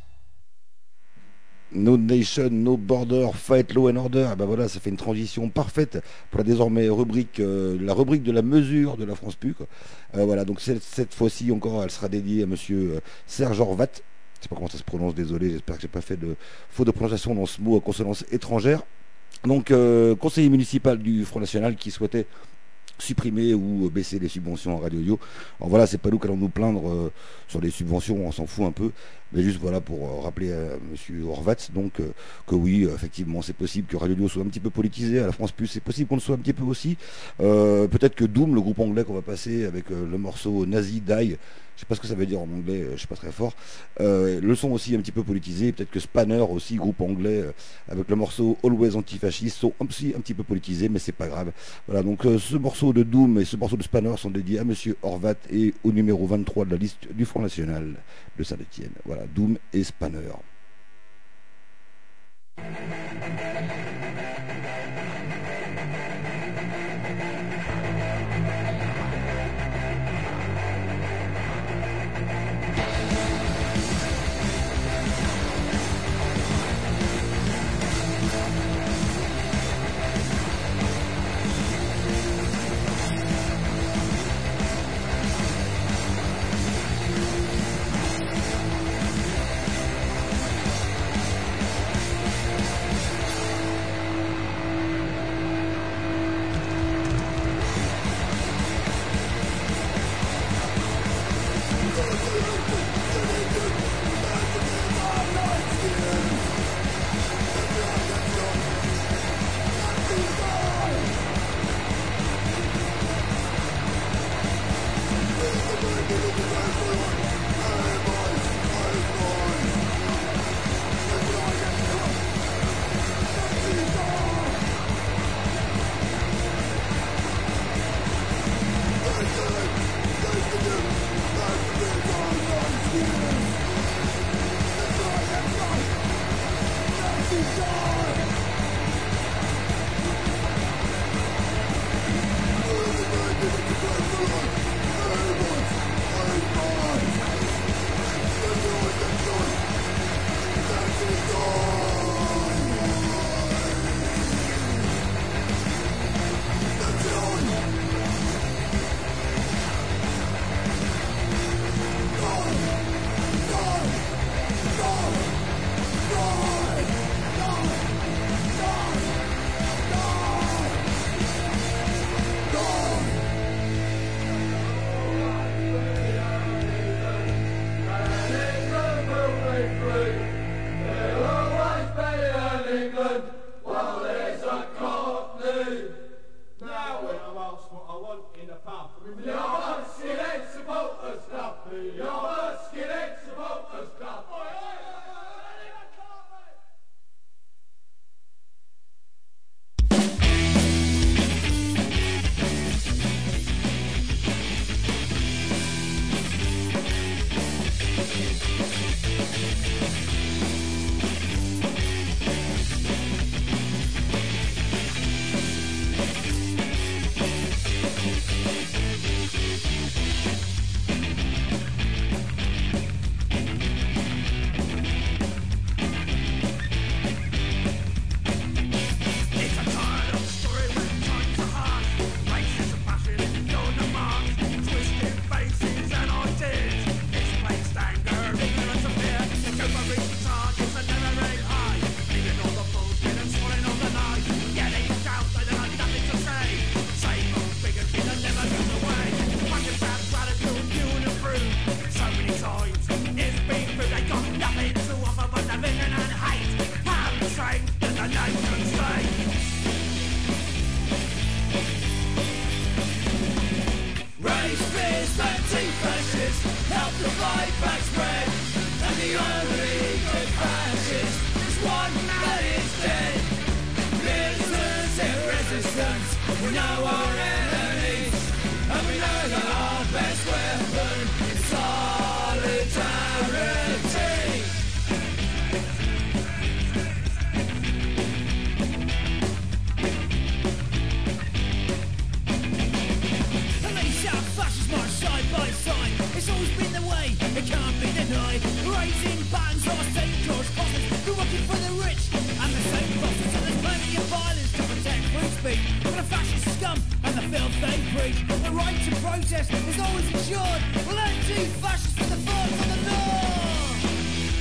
No Nation, No Border, Fight Law and Order. Et ben voilà, ça fait une transition parfaite pour la désormais rubrique, euh, la rubrique de la mesure de la France Pu. Quoi. Euh, voilà, donc cette, cette fois-ci encore, elle sera dédiée à Monsieur euh, Serge Horvat. Je sais pas comment ça se prononce, désolé, j'espère que j'ai pas fait de faute de prononciation dans ce mot à consonance étrangère. Donc, euh, conseiller municipal du Front National qui souhaitait supprimer ou baisser les subventions en radio audio. Alors voilà, c'est pas nous qui allons nous plaindre euh, sur les subventions, on s'en fout un peu, mais juste voilà pour euh, rappeler à monsieur Horvat donc euh, que oui, euh, effectivement, c'est possible que Radio Audio soit un petit peu politisé, à la France Plus, c'est possible qu'on le soit un petit peu aussi. Euh, peut-être que Doom, le groupe anglais qu'on va passer avec euh, le morceau Nazi Die, je sais pas ce que ça veut dire en anglais, je suis pas très fort, euh, le son aussi un petit peu politisé, peut-être que Spanner aussi, groupe anglais, euh, avec le morceau Always Antifasciste, sont aussi un petit peu politisés, mais c'est pas grave. Voilà, donc euh, ce morceau de Doom et ce morceau de Spanner sont dédiés à monsieur Horvat et au numéro vingt-trois de la liste du Front National de Saint-Etienne. Voilà, Doom et Spanner. Protest is always ensured. Well, anti-fascists for the force of the law.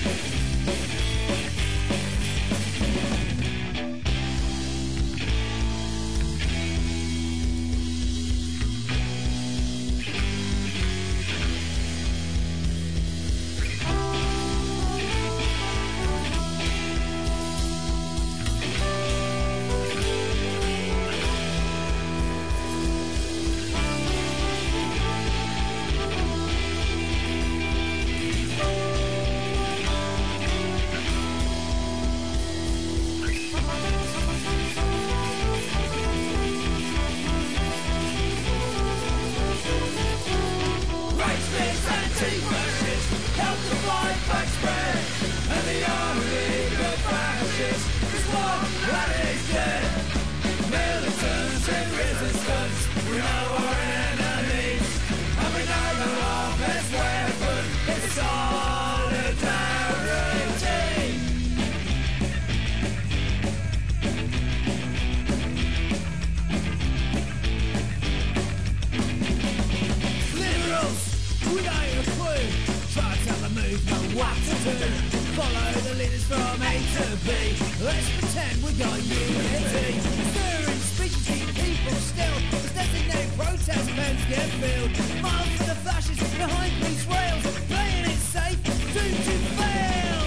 what to do. Follow the leaders from A to B. Let's pretend we got unity. Stirring speeches keep people still. As designated protest pens get filled. Miles for the fascists behind police rails. Playing it safe, doomed to fail.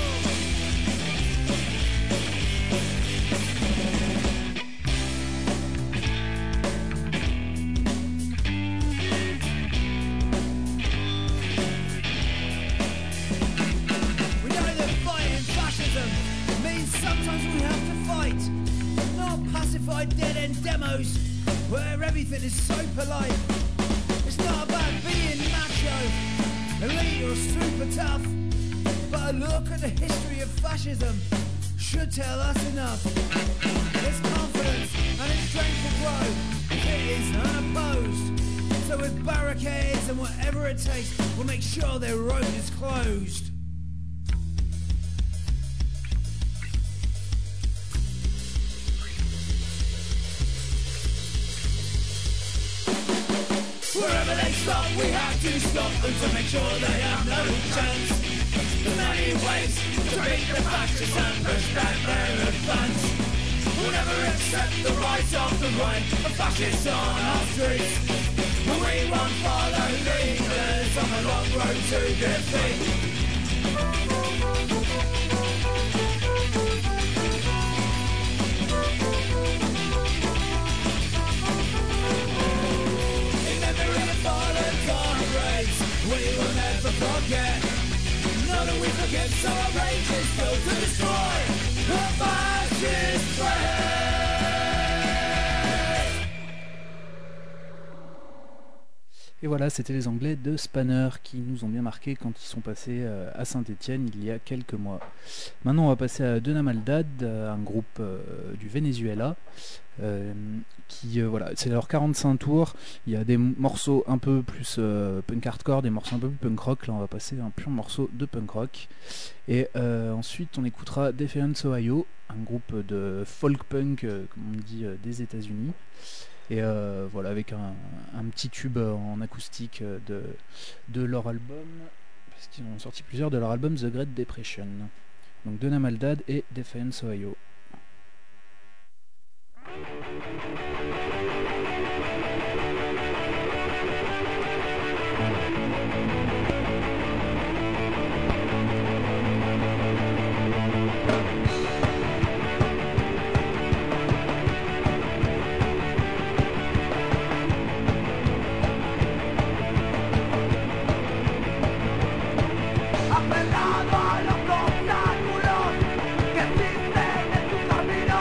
Sometimes we have to fight, not pacified dead-end demos where everything is so polite. It's not about being macho, elite or super tough, but a look at the history of fascism should tell us enough. Its confidence and its strength will grow if it is unopposed. So with barricades and whatever it takes, we'll make sure their road is closed. Wherever they stop, we have to stop them to make sure they have no chance. There's many ways to beat the fascists and push back their advance. We'll never accept the rights of the right of fascists on our streets. And we won't follow leaders on the long road to defeat. We will never forget. None that we forget, so our rage is built to destroy the fascist threat. Et voilà, c'était les Anglais de Spanner qui nous ont bien marqué quand ils sont passés à Saint-Étienne il y a quelques mois. Maintenant, on va passer à Dona Maldad, un groupe euh, du Venezuela. Euh, qui euh, voilà, c'est leur quarante-cinq tours. Il y a des morceaux un peu plus euh, punk hardcore, des morceaux un peu plus punk rock. Là on va passer à un pur morceau de punk rock. Et euh, ensuite on écoutera Defiance Ohio, un groupe de folk punk euh, comme on dit euh, des États-Unis. Et euh, voilà, avec un, un petit tube en acoustique de, de leur album, parce qu'ils ont sorti plusieurs de leur album The Great Depression. Donc Dona Maldad et Defiance Ohio. Apelado a los obstáculos que existen en tu camino.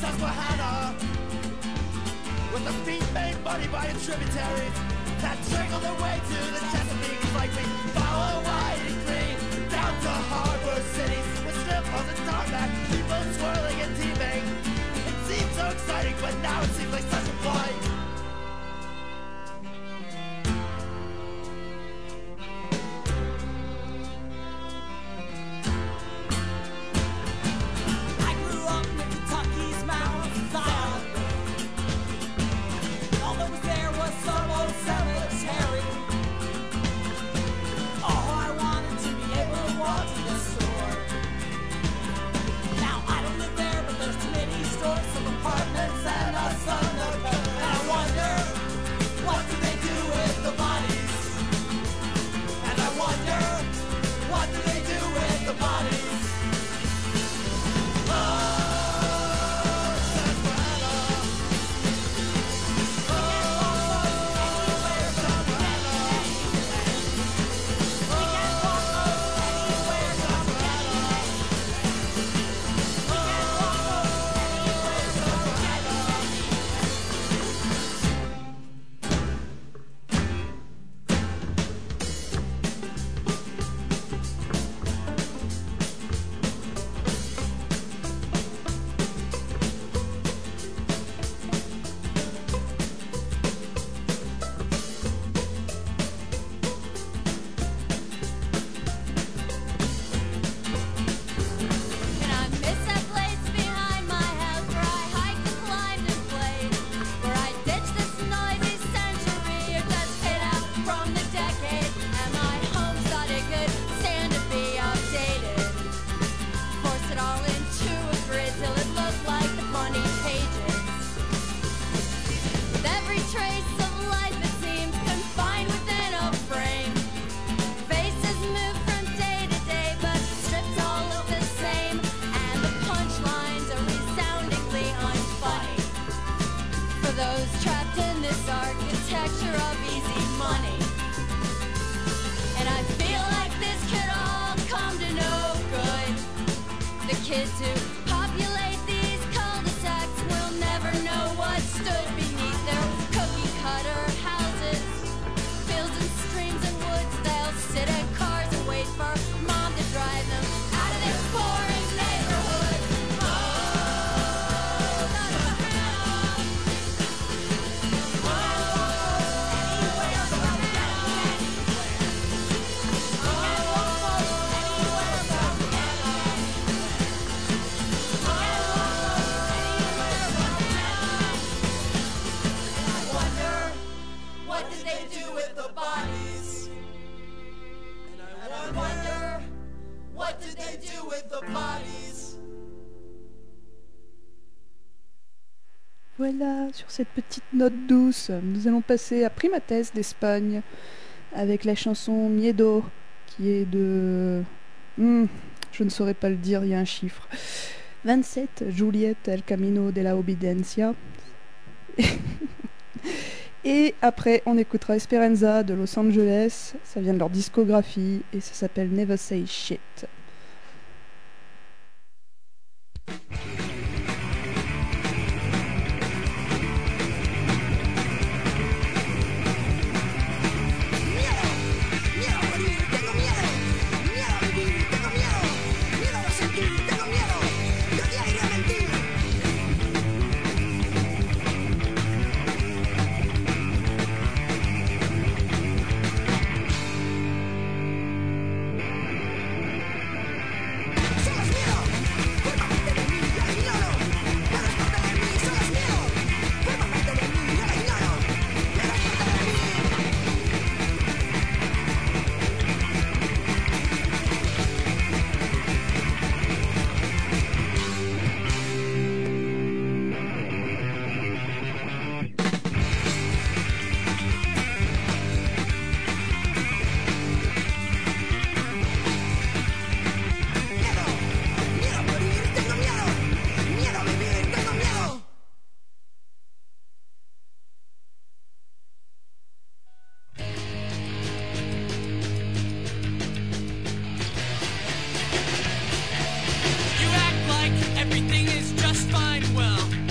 Susquehanna, with the feet made muddy by a tributary that trickle their way to the Chesapeake. It's like we follow white and green down to harbor cities with strip malls and tarmac, people swirling and teeming. It seemed so exciting, but now it seems like such a blight. I grew up in Kentucky's Mountain Zion. All that was there was some old cemetery. Oh, I wanted to be able to walk to the store. Now I don't live there, but there's too many stores, some apartments and a son of a. And I wonder, what do they do with the bodies? And I wonder, what do they do with the bodies? And I miss that place behind my house where I hiked and climbed and played, where I ditched this noisy century or just hid out from the decade. And my home thought it could stand to be updated. Force it all into a grid till it looked like the funny pages. With every trace of life it seems confined within a frame. Faces move from day to day, but strips all look the same. And the punchlines are resoundingly unfunny for those trapped in this architecture of easy money. And I feel like this could all come to no good. The kids who populate these cul-de-sacs will never know what stood beneath their cookie cutter houses. Fields and streams and woods, they'll sit in cars and wait for mom to drive them out of this boring neighborhood. Oh, Susquehanna. Oh, anywhere from anywhere. Oh, anywhere from anywhere. Oh, anywhere from anywhere. And I wonder, what did they do with the bodies? And I wonder, what did they do with the bodies? Voilà, sur cette petite note douce, nous allons passer à Primates d'Espagne avec la chanson Miedo, qui est de... Hmm, je ne saurais pas le dire, il y a un chiffre. vingt-sept, Juliette, El Camino de la Obediencia. Et après, on écoutera Esperanza de Los Angeles, ça vient de leur discographie, et ça s'appelle Never Say Shit. You act like everything is just fine, well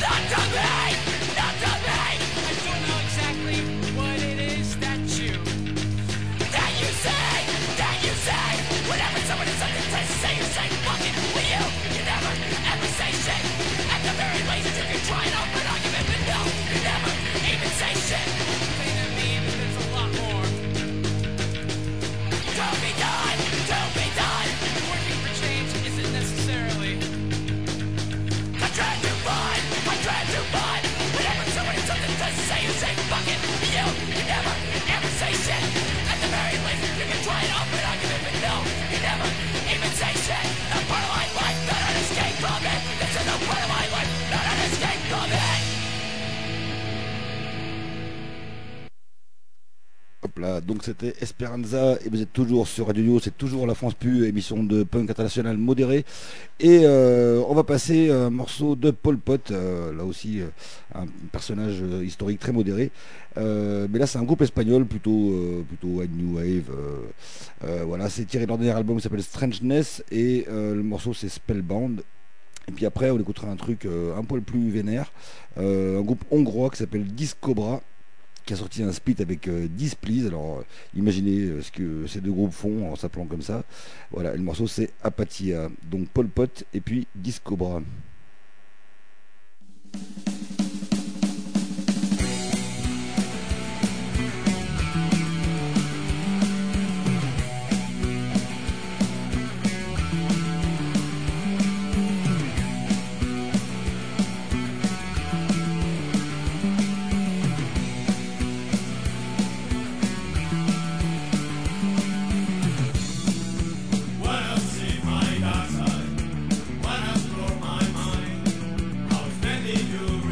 Là, donc c'était Esperanza et vous êtes toujours sur Radio Dio, c'est toujours la France Pu, émission de punk international modéré. Et euh, on va passer un morceau de Pol Pot, euh, là aussi euh, un personnage euh, historique très modéré. Euh, mais là c'est un groupe espagnol plutôt euh, plutôt new wave. Euh, euh, voilà, c'est tiré de leur dernier album qui s'appelle Strangeness et euh, le morceau c'est Spellbound. Et puis après on écoutera un truc euh, un poil plus vénère, euh, un groupe hongrois qui s'appelle Discobra, qui a sorti un split avec euh, Displease. Alors euh, imaginez euh, ce que ces deux groupes font en s'appelant comme ça. Voilà, le morceau c'est Apathia. Donc Pol Pot et puis Discobra. You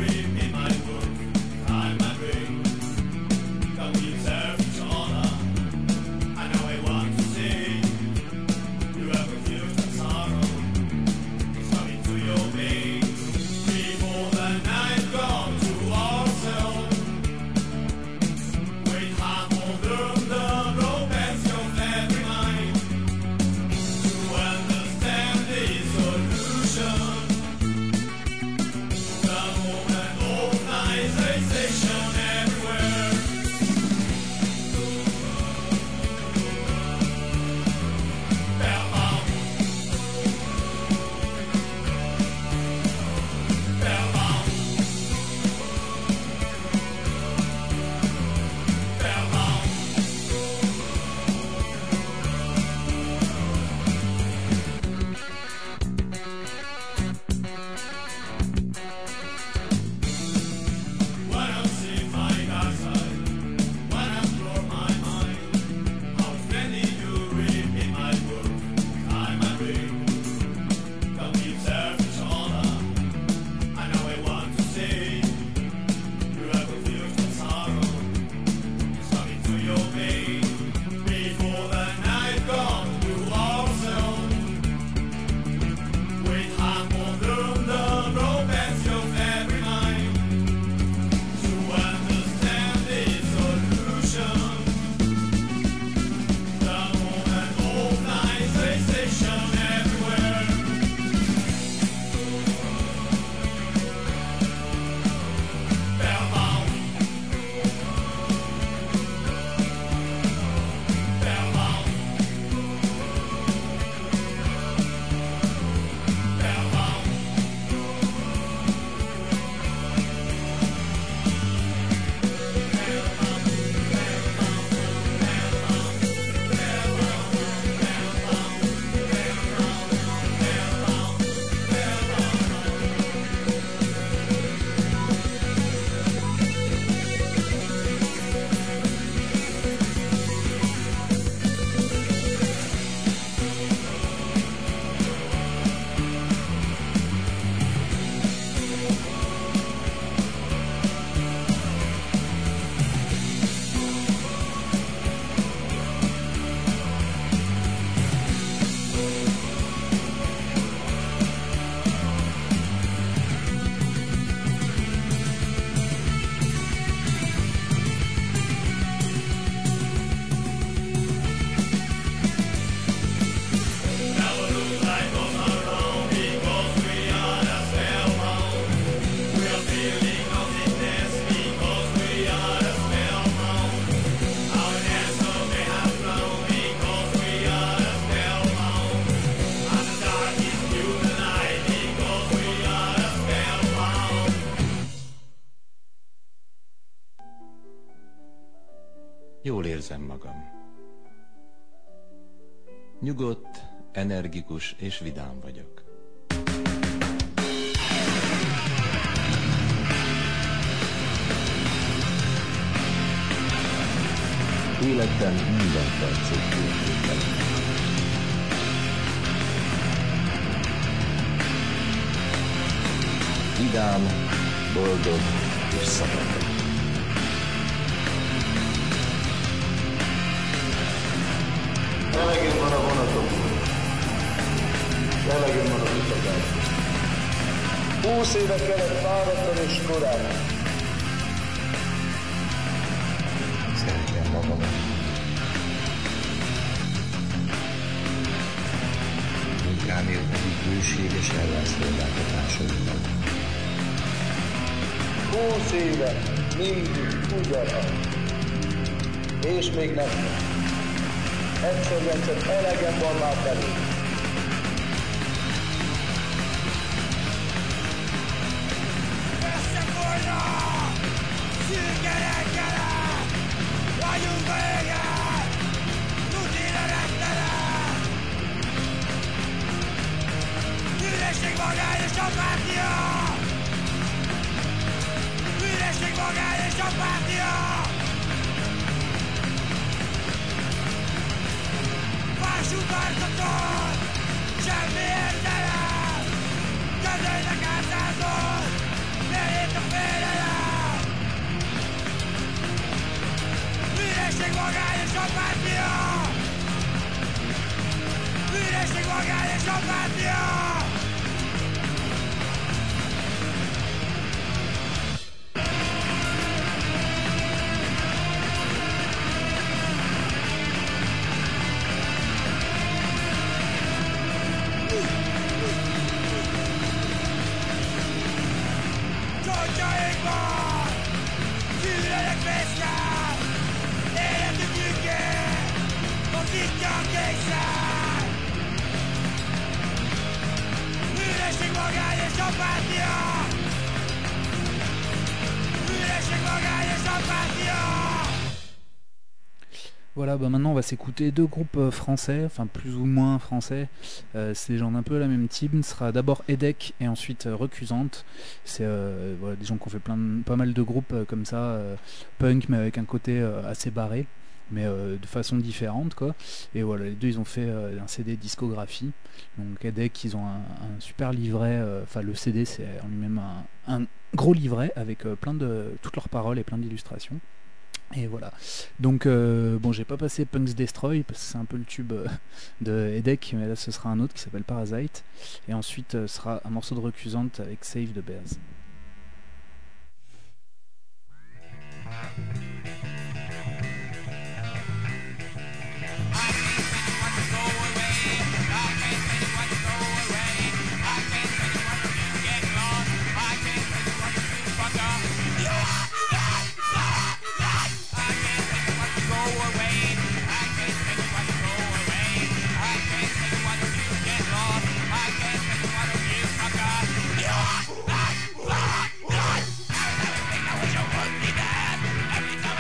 Nyugodt, energikus és vidám vagyok. Életben minden percét értékelem. Vidám, boldog és szabad. Elegem van a vonatokból. Elegem van a utazásból. Húsz éve kellett fáradtan és korán. Szeretem magamat. Így rám érkezik bőséges ellenszolgáltatásokkal. Húsz éve mindig ugyanaz. És még nem. Egyszerűen csak elegem van már belül. Összefolyna! Szürke reggelek! Vagyunk vége! Rutin eredtelen! Üresség magány és apátia! Üresség magány és apátia! Sugartaton, semmi értelem, közöljnek átszázon, merét a félelem. Üresség, magány és apátia! Üresség, magány és apátia! Voilà, bah maintenant on va s'écouter deux groupes euh, français, enfin plus ou moins français. Euh, c'est des gens d'un peu la même team. Ce sera d'abord Edek et ensuite euh, Recusante. C'est euh, voilà, des gens qui ont fait plein de, pas mal de groupes euh, comme ça, euh, punk mais avec un côté euh, assez barré, mais euh, de façon différente quoi. Et voilà, les deux ils ont fait euh, un C D discographie. Donc Edek ils ont un, un super livret, enfin euh, le C D c'est en lui-même un, un gros livret avec euh, plein de toutes leurs paroles et plein d'illustrations. Et voilà. Donc euh, bon, j'ai pas passé Punk's Destroy parce que c'est un peu le tube euh, de Edek, mais là ce sera un autre qui s'appelle Parasite. Et ensuite euh, sera un morceau de Recusante avec Save the Bears. Every time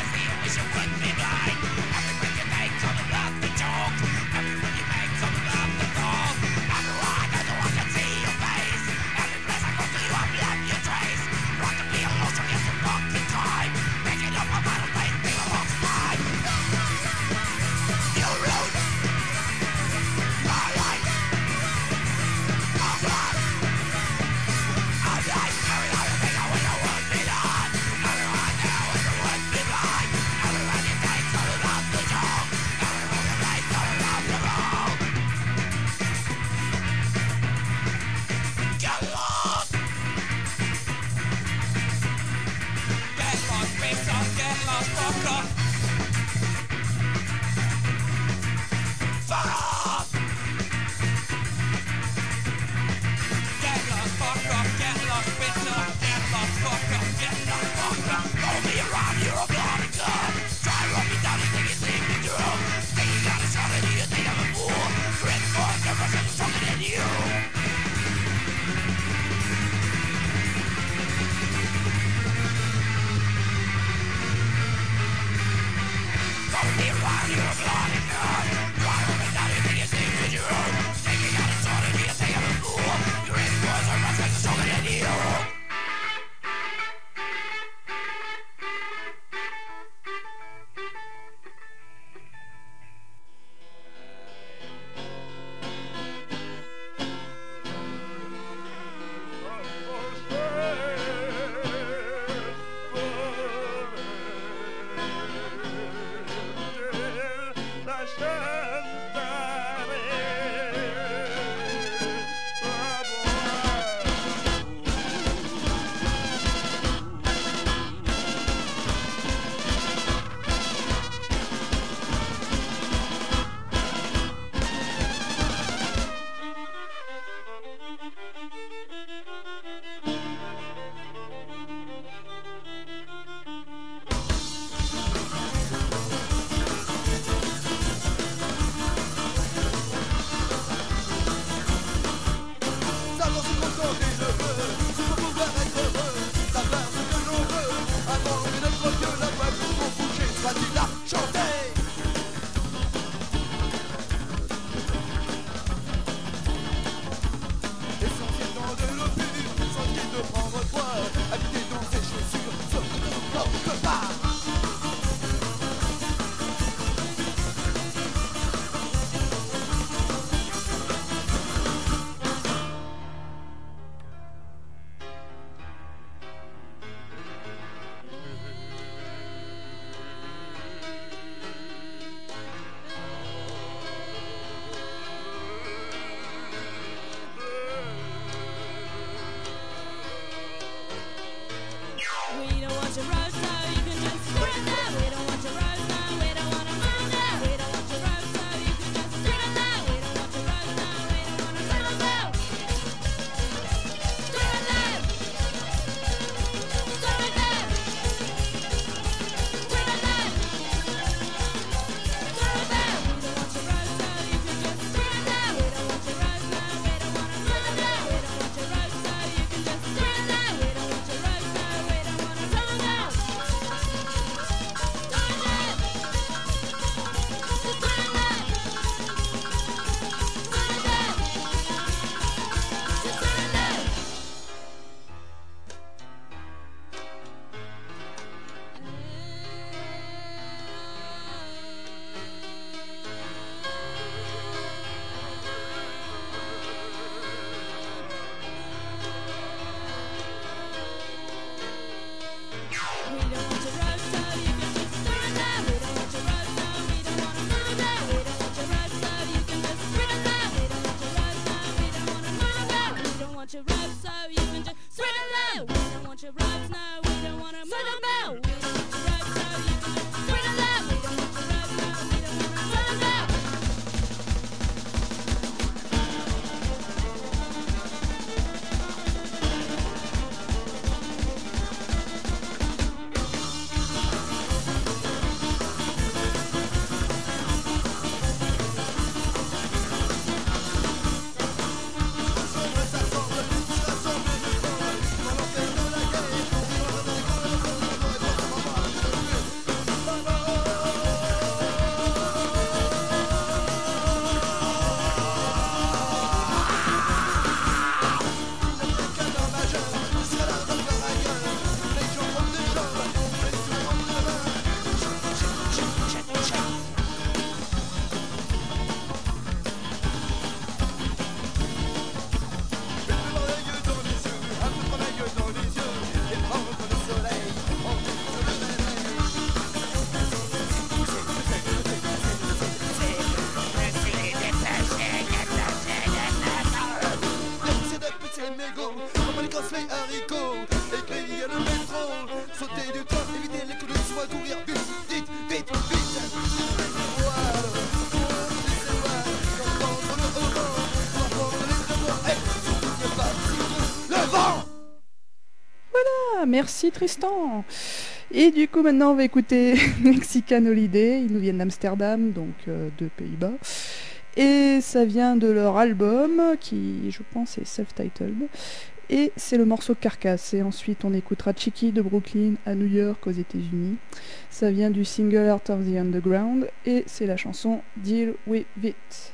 Merci Tristan. Et du coup maintenant on va écouter Mexican Holiday, ils nous viennent d'Amsterdam, donc euh, de Pays-Bas. Et ça vient de leur album qui je pense est self-titled. Et c'est le morceau Carcass. Et ensuite on écoutera Chicky de Brooklyn à New York aux États-Unis. Ça vient du single Heart of the Underground et c'est la chanson Deal With It.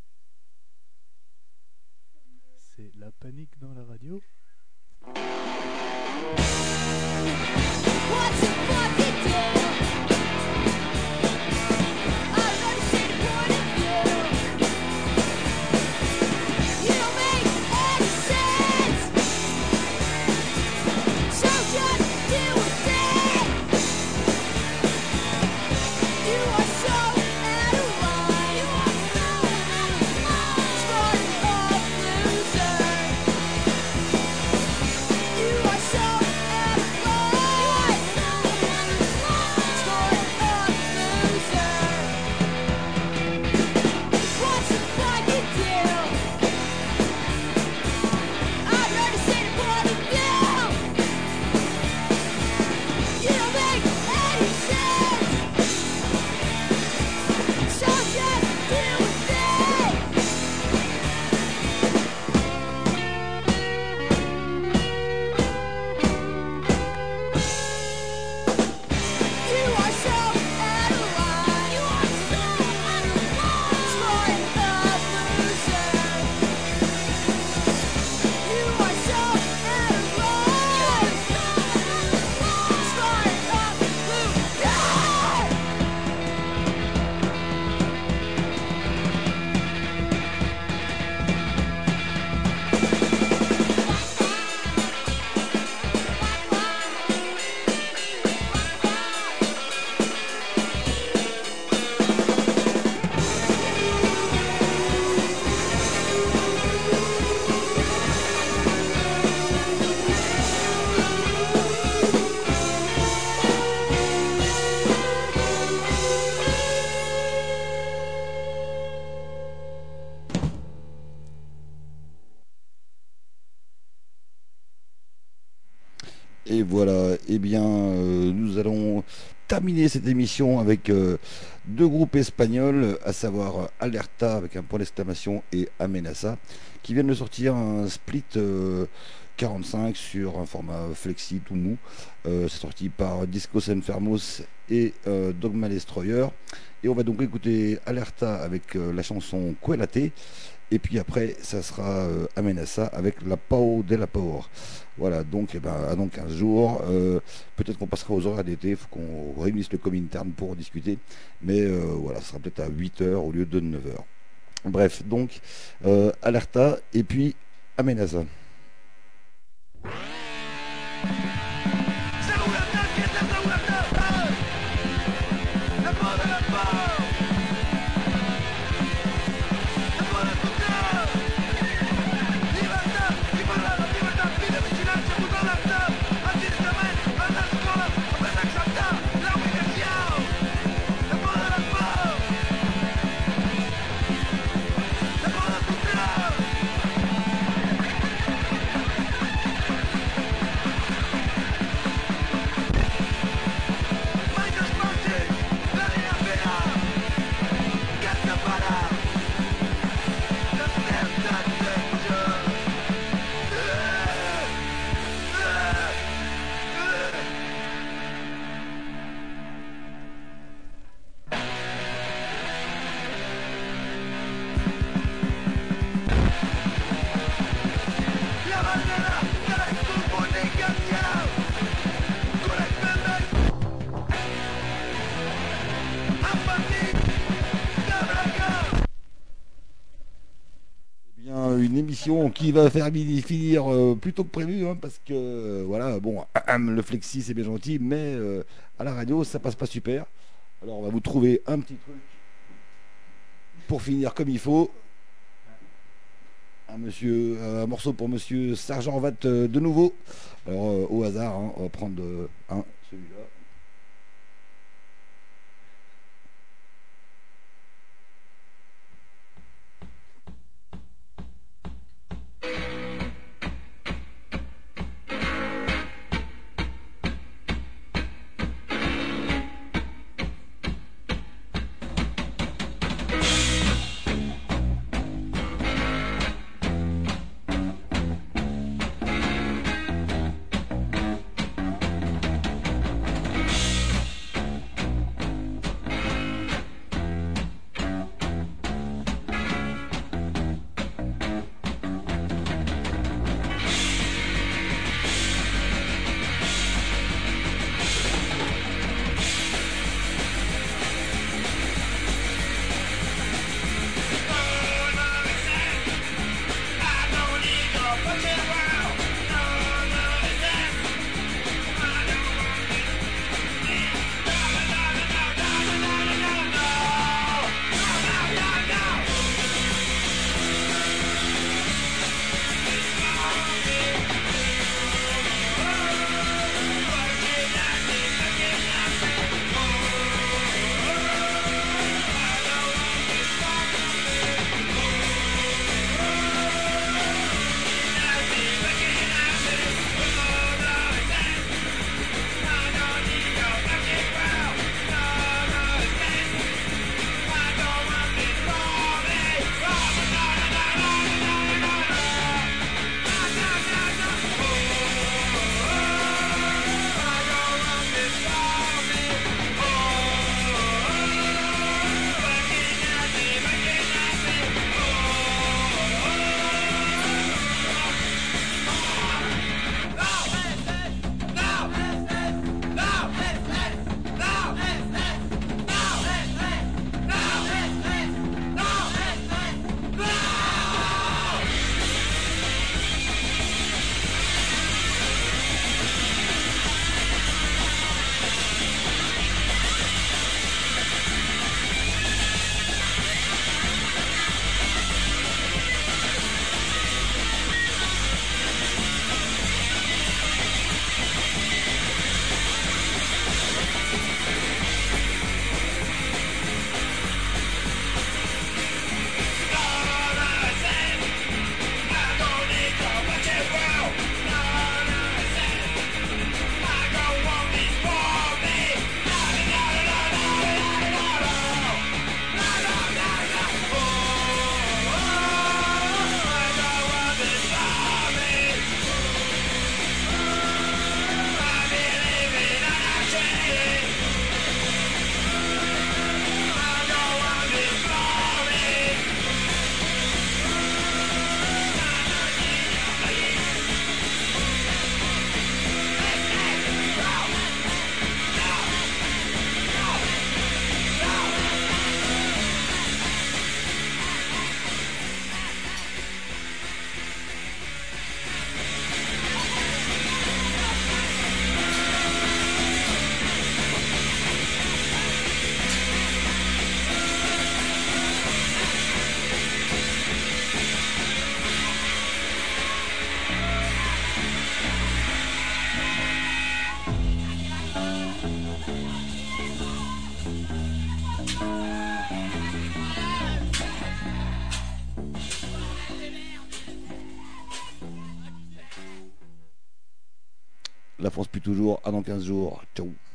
C'est la panique dans la radio. Et voilà, eh bien, euh, nous allons terminer cette émission avec euh, deux groupes espagnols, à savoir Alerta avec un point d'exclamation et Amenaza, qui viennent de sortir un split euh, quarante-cinq sur un format flexi tout mou. Euh, c'est sorti par Discos Enfermos et euh, Dogma Destroyer. Et on va donc écouter Alerta avec euh, la chanson Cuélate. Et puis après, ça sera euh, Amenaza avec La Pau de la Power. Voilà, donc, eh ben, à donc quinze jours. Euh, peut-être qu'on passera aux horaires d'été. Il faut qu'on réunisse le Comintern pour en discuter. Mais euh, voilà, ce sera peut-être à huit heures au lieu de neuf heures. Bref, donc, euh, Alerta et puis Amenaza. Une émission qui va faire finir euh, plus tôt que prévu, hein, parce que euh, voilà, bon, le flexi c'est bien gentil, mais euh, à la radio ça passe pas super. Alors on va vous trouver un petit truc pour finir comme il faut. Un, monsieur, un morceau pour Monsieur Sergent Watt euh, de nouveau. Alors euh, au hasard, hein, on va prendre euh, un, celui-là. La France pue toujours. À dans quinze jours. Ciao.